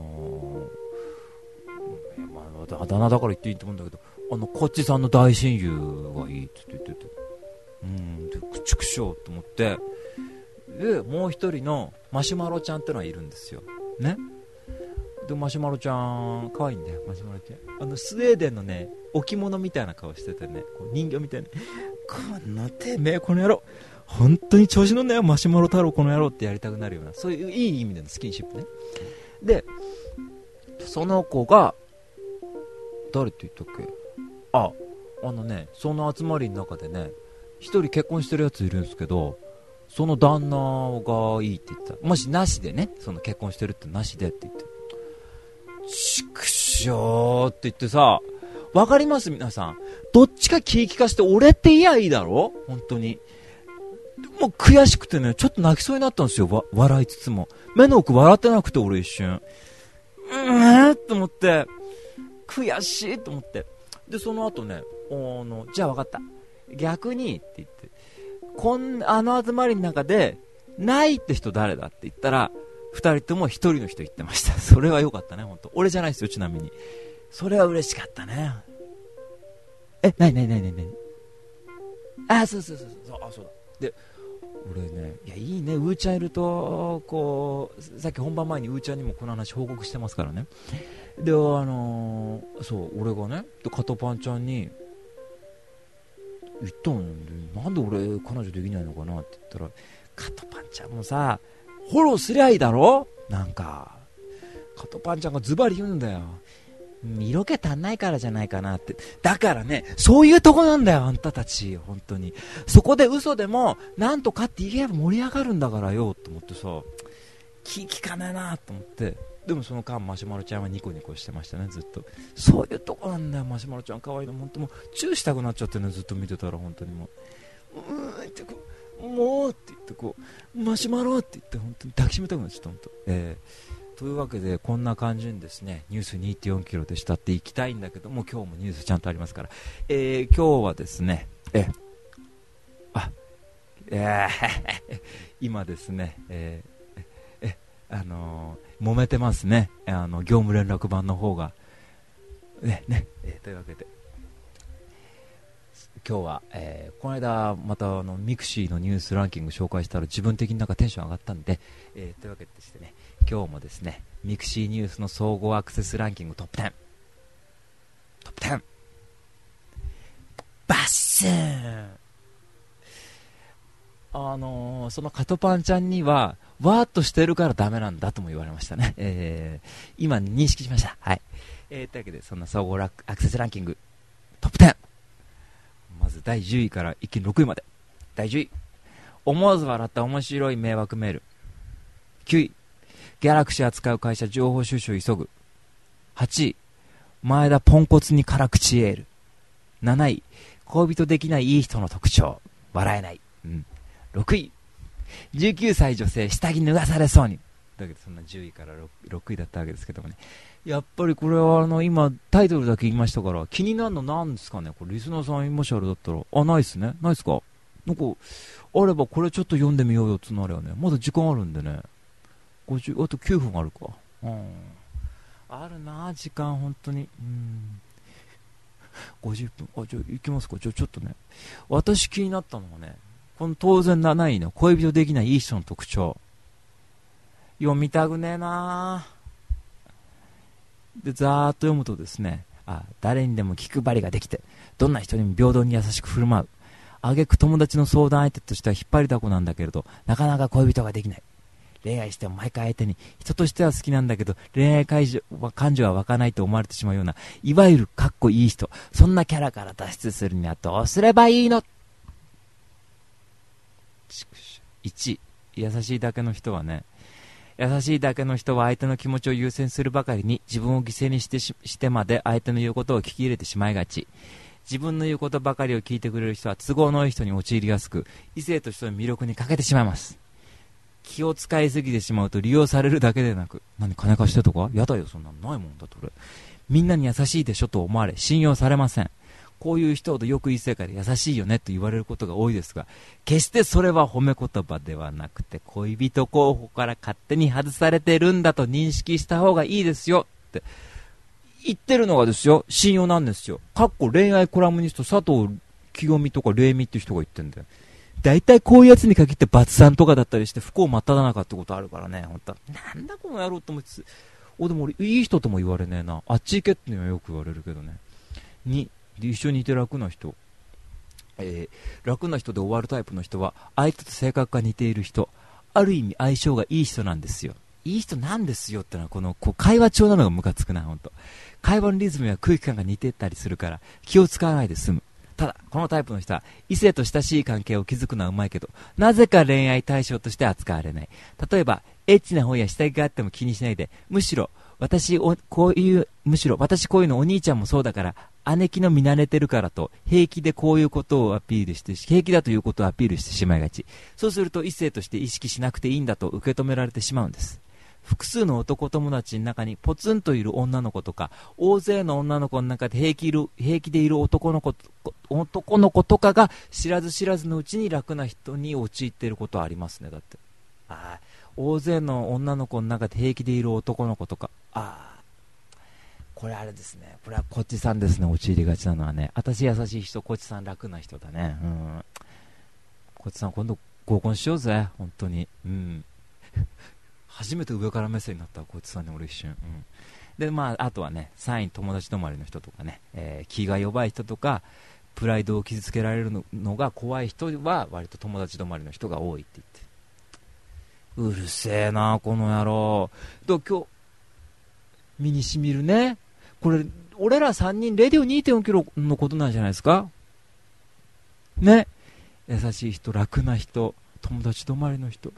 ー、まあ、あだ名だから言っていいと思うんだけど、あのこっちさんの大親友がいいって言ってて、うんでくちくしょうと思って、でもう一人のマシュマロちゃんってのはいるんですよね。でマシュマロちゃん可愛いんだよ。マシュマロちゃんあのスウェーデンのね置物みたいな顔しててね、こう人形みたいな、このてめえこの野郎本当に調子乗んなよマシュマロ太郎この野郎ってやりたくなるような、そういういい意味でのスキンシップね。でその子が誰って言ったっけ、ああのね、その集まりの中でね一人結婚してるやついるんですけど、その旦那がいいって言った。もしなしでね、その結婚してるってなしでって言って、ちくしょーって言ってさ、わかります皆さん、どっちか気利かして俺って言やいいだろ本当に。もう悔しくてねちょっと泣きそうになったんですよ。わ笑いつつも目の奥笑ってなくて、俺一瞬うーんと思って、悔しいと思って、でその後ね、あのじゃあ分かった、逆にって言って、こんあの集まりの中でないって人誰だって言ったら、ふたりともひとりの人言ってました。それは良かったね本当。俺じゃないですよちなみに。それは嬉しかったね。え、なになになになになに、あ、そうそうそうそう、あ、そうだ。で俺ね、いやいいね、うーちゃんいるとこう、さっき本番前にうーちゃんにもこの話報告してますからね。であのー、そう俺がねカトパンちゃんに言ったので、なんで俺彼女できないのかなって言ったら、カトパンちゃんもさフォローすりゃいいだろ、なんかカトパンちゃんがズバリ言うんだよ。色気足んないからじゃないかなって。だからね、そういうとこなんだよ、あんたたち。本当に。そこで嘘でも、なんとかって言えば盛り上がるんだからよ、と思ってさ、気利かないなと思って。でもその間、マシュマロちゃんはニコニコしてましたね、ずっと。そういうとこなんだよ、マシュマロちゃん。可愛いの。本当もう、チューしたくなっちゃってね、ずっと見てたら、本当にもう。うーんってこう、もうって言ってこう、マシュマロって言って、本当に抱きしめたくなっちゃった、本当。えーというわけでこんな感じにですねニュース にてんよんキロでしたっていきたいんだけども、今日もニュースちゃんとありますから、えー、今日はですねえあ、えー、今ですね、えー、えあのー、揉めてますね、あの業務連絡板の方がねね、えー、というわけで今日は、えー、この間またあのミクシーのニュースランキング紹介したら自分的になんかテンション上がったんで、えー、というわけでしてね、今日もですねミクシーニュースの総合アクセスランキングトップテントップテンバッスーン、あのー、そのカトパンちゃんにはワーッとしてるからダメなんだとも言われましたね、えー、今認識しました。はい、えー、というわけでそんな総合アクセスランキングトップテン、まずだいじゅういから一気にろくいまで。だいじゅうい、思わず笑った面白い迷惑メール。きゅうい、ギャラクシー扱う会社情報収集急ぐ。はちい、前田ポンコツに辛口エール。なない、恋人できないいい人の特徴、笑えない。うん、ろくい、じゅうきゅうさい女性下着脱がされそうに。だけどそんなじゅういから 6, ろくいだったわけですけどもね、やっぱりこれはあの今タイトルだけ言いましたから気になるのなんですかね。これリスナーさんもしあれだったら、あ、ないっすね、ないっすか、なんかあればこれちょっと読んでみようよつなれはね、まだ時間あるんでね、ごじゅうあときゅうふんあるか、うん、あるな時間本当に。うん、ごじゅっぷん、あ、じゃあ行きますか。じゃあちょっとね、私気になったのがね、この当然なないの恋人できないいい人の特徴、読みたくねえなで、ざーっと読むとですね、あ、誰にでも気配りができて、どんな人にも平等に優しく振る舞う。挙句友達の相談相手としては引っ張りだこなんだけれど、なかなか恋人ができない。恋愛しても毎回相手に、人としては好きなんだけど、恋愛感情は感情は湧かないと思われてしまうような、いわゆるかっこいい人、そんなキャラから脱出するにはどうすればいいの。いち、優しいだけの人はね、優しいだけの人は相手の気持ちを優先するばかりに自分を犠牲にしてし、してまで相手の言うことを聞き入れてしまいがち。自分の言うことばかりを聞いてくれる人は都合のいい人に陥りやすく、異性としての魅力に欠けてしまいます。気を使いすぎてしまうと利用されるだけでなく、何金貸してとかやだよ、そんなのないもんだって。俺みんなに優しいでしょと思われ信用されません。こういう人ほどよく異性から優しいよねと言われることが多いですが、決してそれは褒め言葉ではなくて恋人候補から勝手に外されてるんだと認識した方がいいですよって言ってるのがですよ、信用なんですよ。かっこ恋愛コラムニスト佐藤清美とか玲美っていう人が言ってんだよ。だいたいこういうやつに限ってバツさんとかだったりして不幸真っ只中ってことあるからね、本当なんだこの野郎と思いつつ、おでも俺いい人とも言われねえな、あっち行けってのはよく言われるけどね。に、一緒にいて楽な人、えー、楽な人で終わるタイプの人は相手と性格が似ている人、ある意味相性がいい人なんですよ。いい人なんですよってのはこのこう会話調なのがムカつくな、ほんと。会話のリズムや空気感が似てたりするから気を使わないで済む。ただこのタイプの人は異性と親しい関係を築くのはうまいけど、なぜか恋愛対象として扱われない。例えばエッチな本や下着があっても気にしないで、むしろ私おこういうむしろ私こういうのお兄ちゃんもそうだから姉貴の見慣れてるからと平気でこういうことをアピールして平気だということをアピールしてしまいがち。そうすると異性として意識しなくていいんだと受け止められてしまうんです。複数の男友達の中にポツンといる女の子とか大勢の女の子の中で平気いる平気でいる男の子男の子とかが知らず知らずのうちに楽な人に陥っていることはありますね。だってあ大勢の女の子の中で平気でいる男の子とか、あこれあれですね、これはこっちさんですね、陥りがちなのはね。私優しい人、こっちさん楽な人だね。うん、こっちさん今度合コンしようぜ本当に。うん初めて上から目線になったこっちさんに俺一瞬、うん、でまああとはねさんい友達止まりの人とかね、えー、気が弱い人とかプライドを傷つけられる の, のが怖い人は割と友達止まりの人が多いって言って、うるせえなこの野郎。と今日身に染みるね。これ俺らさんにんレディオ にてんよん キロのことなんじゃないですかね。優しい人、楽な人、友達止まりの人。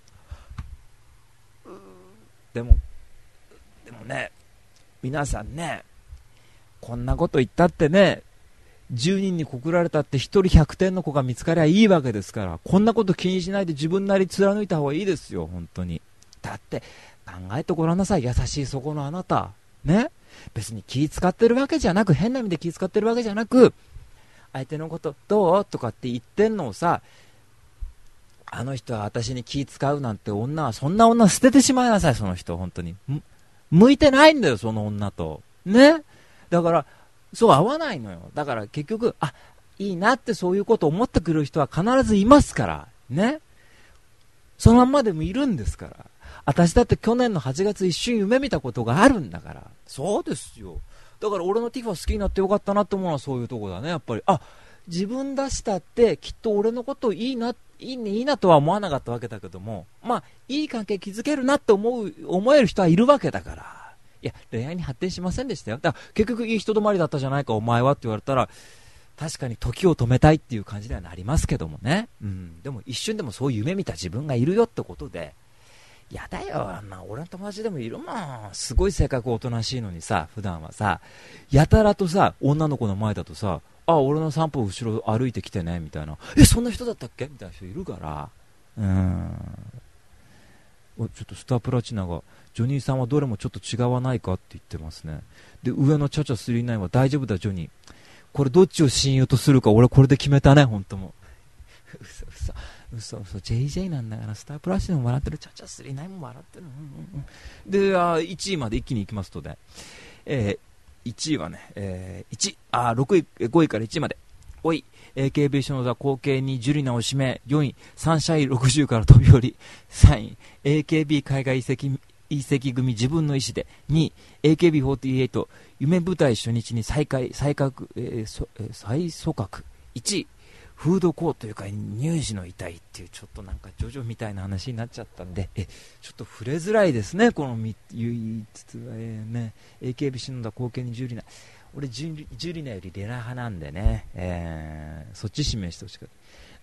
でもでもね、皆さんね、こんなこと言ったってね、じゅうにんに告られたってひとりひゃくてんの子が見つかりゃいいわけですから、こんなこと気にしないで自分なり貫いた方がいいですよ、本当に。だって考えてごらんなさい、優しいそこのあなたね。別に気使ってるわけじゃなく、変な意味で気使ってるわけじゃなく、相手のことどうとかって言ってんのをさ、あの人は私に気使うなんて女は、そんな女捨ててしまいなさい、その人。本当に向いてないんだよ、その女とね。だからそう合わないのよ。だから結局、あ、いいなってそういうことを思ってくれる人は必ずいますからね。そのまんまでもいるんですから。私だって去年のはちがつ一瞬夢見たことがあるんだから。そうですよ。だから俺のティファ好きになってよかったなって思うのはそういうとこだね、やっぱり。あ、自分出したってきっと俺のことをいいな、いいね、いいなとは思わなかったわけだけども、まあいい関係築けるなって思う、思える人はいるわけだから。いや、恋愛に発展しませんでしたよ。だから結局いい人止まりだったじゃないかお前はって言われたら、確かに時を止めたいっていう感じではなりますけどもね、うん、でも一瞬でもそういう夢見た自分がいるよってことで、やだよ、あんな俺の友達でもいるもん。すごい性格おとなしいのにさ、普段はさ、やたらとさ、女の子の前だとさ、あ、俺の散歩後ろ歩いてきてねみたいな、え、そんな人だったっけみたいな人いるから、うーん、お、ちょっとスタープラチナがジョニーさんはどれもちょっと違わないかって言ってますね。で、上のチャチャスリーナインは大丈夫だジョニー、これどっちを親友とするか俺これで決めたね、本当もう嘘嘘嘘嘘 ジェイジェイ なんだから、スタープラチナも笑ってる、チャチャスリーナインも笑ってる、うんうんうん、で、あ、いちいまで一気に行きますとね、えー、いちいはね、えー、いち、あ、ろくい、ごいからいちいまで、おい エーケービー ショノザ後継にジュリナを指名、よんいサンシャインろくじゅうから飛び降り、さんい エーケービー 海外移籍移籍組自分の意思で、にい エーケービーフォーティーエイト 夢舞台初日に再開再覚、えーそえー、再組閣、いちいフードコートというか乳児の遺体っていう、ちょっとなんかジョジョみたいな話になっちゃったんで、えちょっと触れづらいですね、このみ唯一は、えーね、エーケービー シノダ後継にジュリナ、俺ジュリ、ジュリナよりレナ派なんでね、えー、そっち指名してほしかった。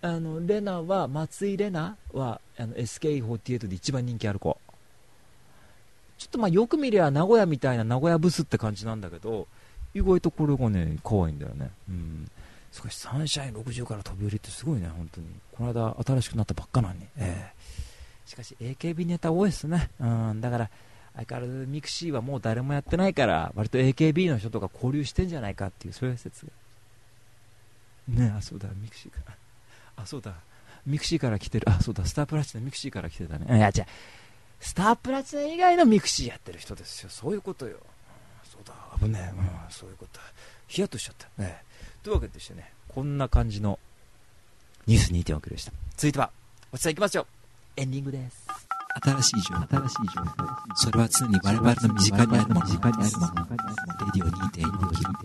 あのレナは、松井レナはあの エスケーイーフォーティーエイト で一番人気ある子。ちょっとまあよく見りゃ名古屋みたいな名古屋ブスって感じなんだけど、意外とこれがね可愛いんだよね。うん、少しサンシャインろくじゅうから飛び降りってすごいね、本当に。この間新しくなったばっかなのに、えー、しかし エーケービー ネタ多いですね。うん、だから相変わらずミクシーはもう誰もやってないから、割と エーケービー の人とか交流してんじゃないかっていう、そういう説がね。あ、そうだ、ミクシーからあ、そうだ、ミクシーから来てる、あ、そうだ、スタープラチナミクシーから来てたね。いや、じゃあスタープラチナ以外のミクシーやってる人ですよ、そういうことよ。そうだ、危ねえ、うん、そういうこと。ヒヤッとしちゃった、ね、というわけでしてね、こんな感じのニュース にてんよん キロでした。続いてはお伝えいきますよ、エンディングです。 新しい情報、新しい情報、それは常に我々の身近にあるもの、身近にあるもの、レディオ にてんよん キロ。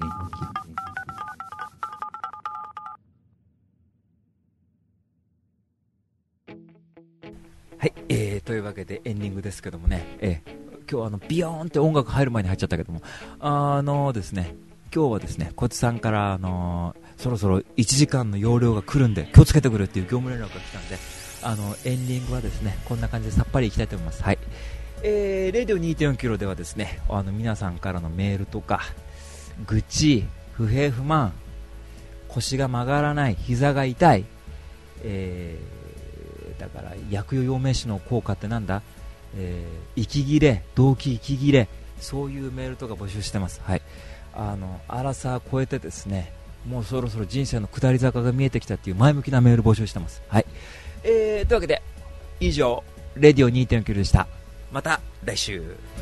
はい、えー、というわけでエンディングですけどもね、えー、今日はあのビヨーンって音楽入る前に入っちゃったけども、あのですね、今日はですね、こちさんから、あのー、そろそろいちじかんの容量が来るんで気をつけてくれっていう業務連絡が来たんで、あのエンディングはですねこんな感じでさっぱりいきたいと思います。はい、えー、レディオ にてんよん キロではですね、あの皆さんからのメールとか愚痴、不平不満、腰が曲がらない、膝が痛い、えー、だから薬用養命酒の効果ってなんだ、えー、息切れ、動悸息切れ、そういうメールとか募集してます。はい、あのアラサー超えてですね、もうそろそろ人生の下り坂が見えてきたっていう前向きなメール募集してます。はい、えー、というわけで以上レディオ にてんよん キロでした。また来週。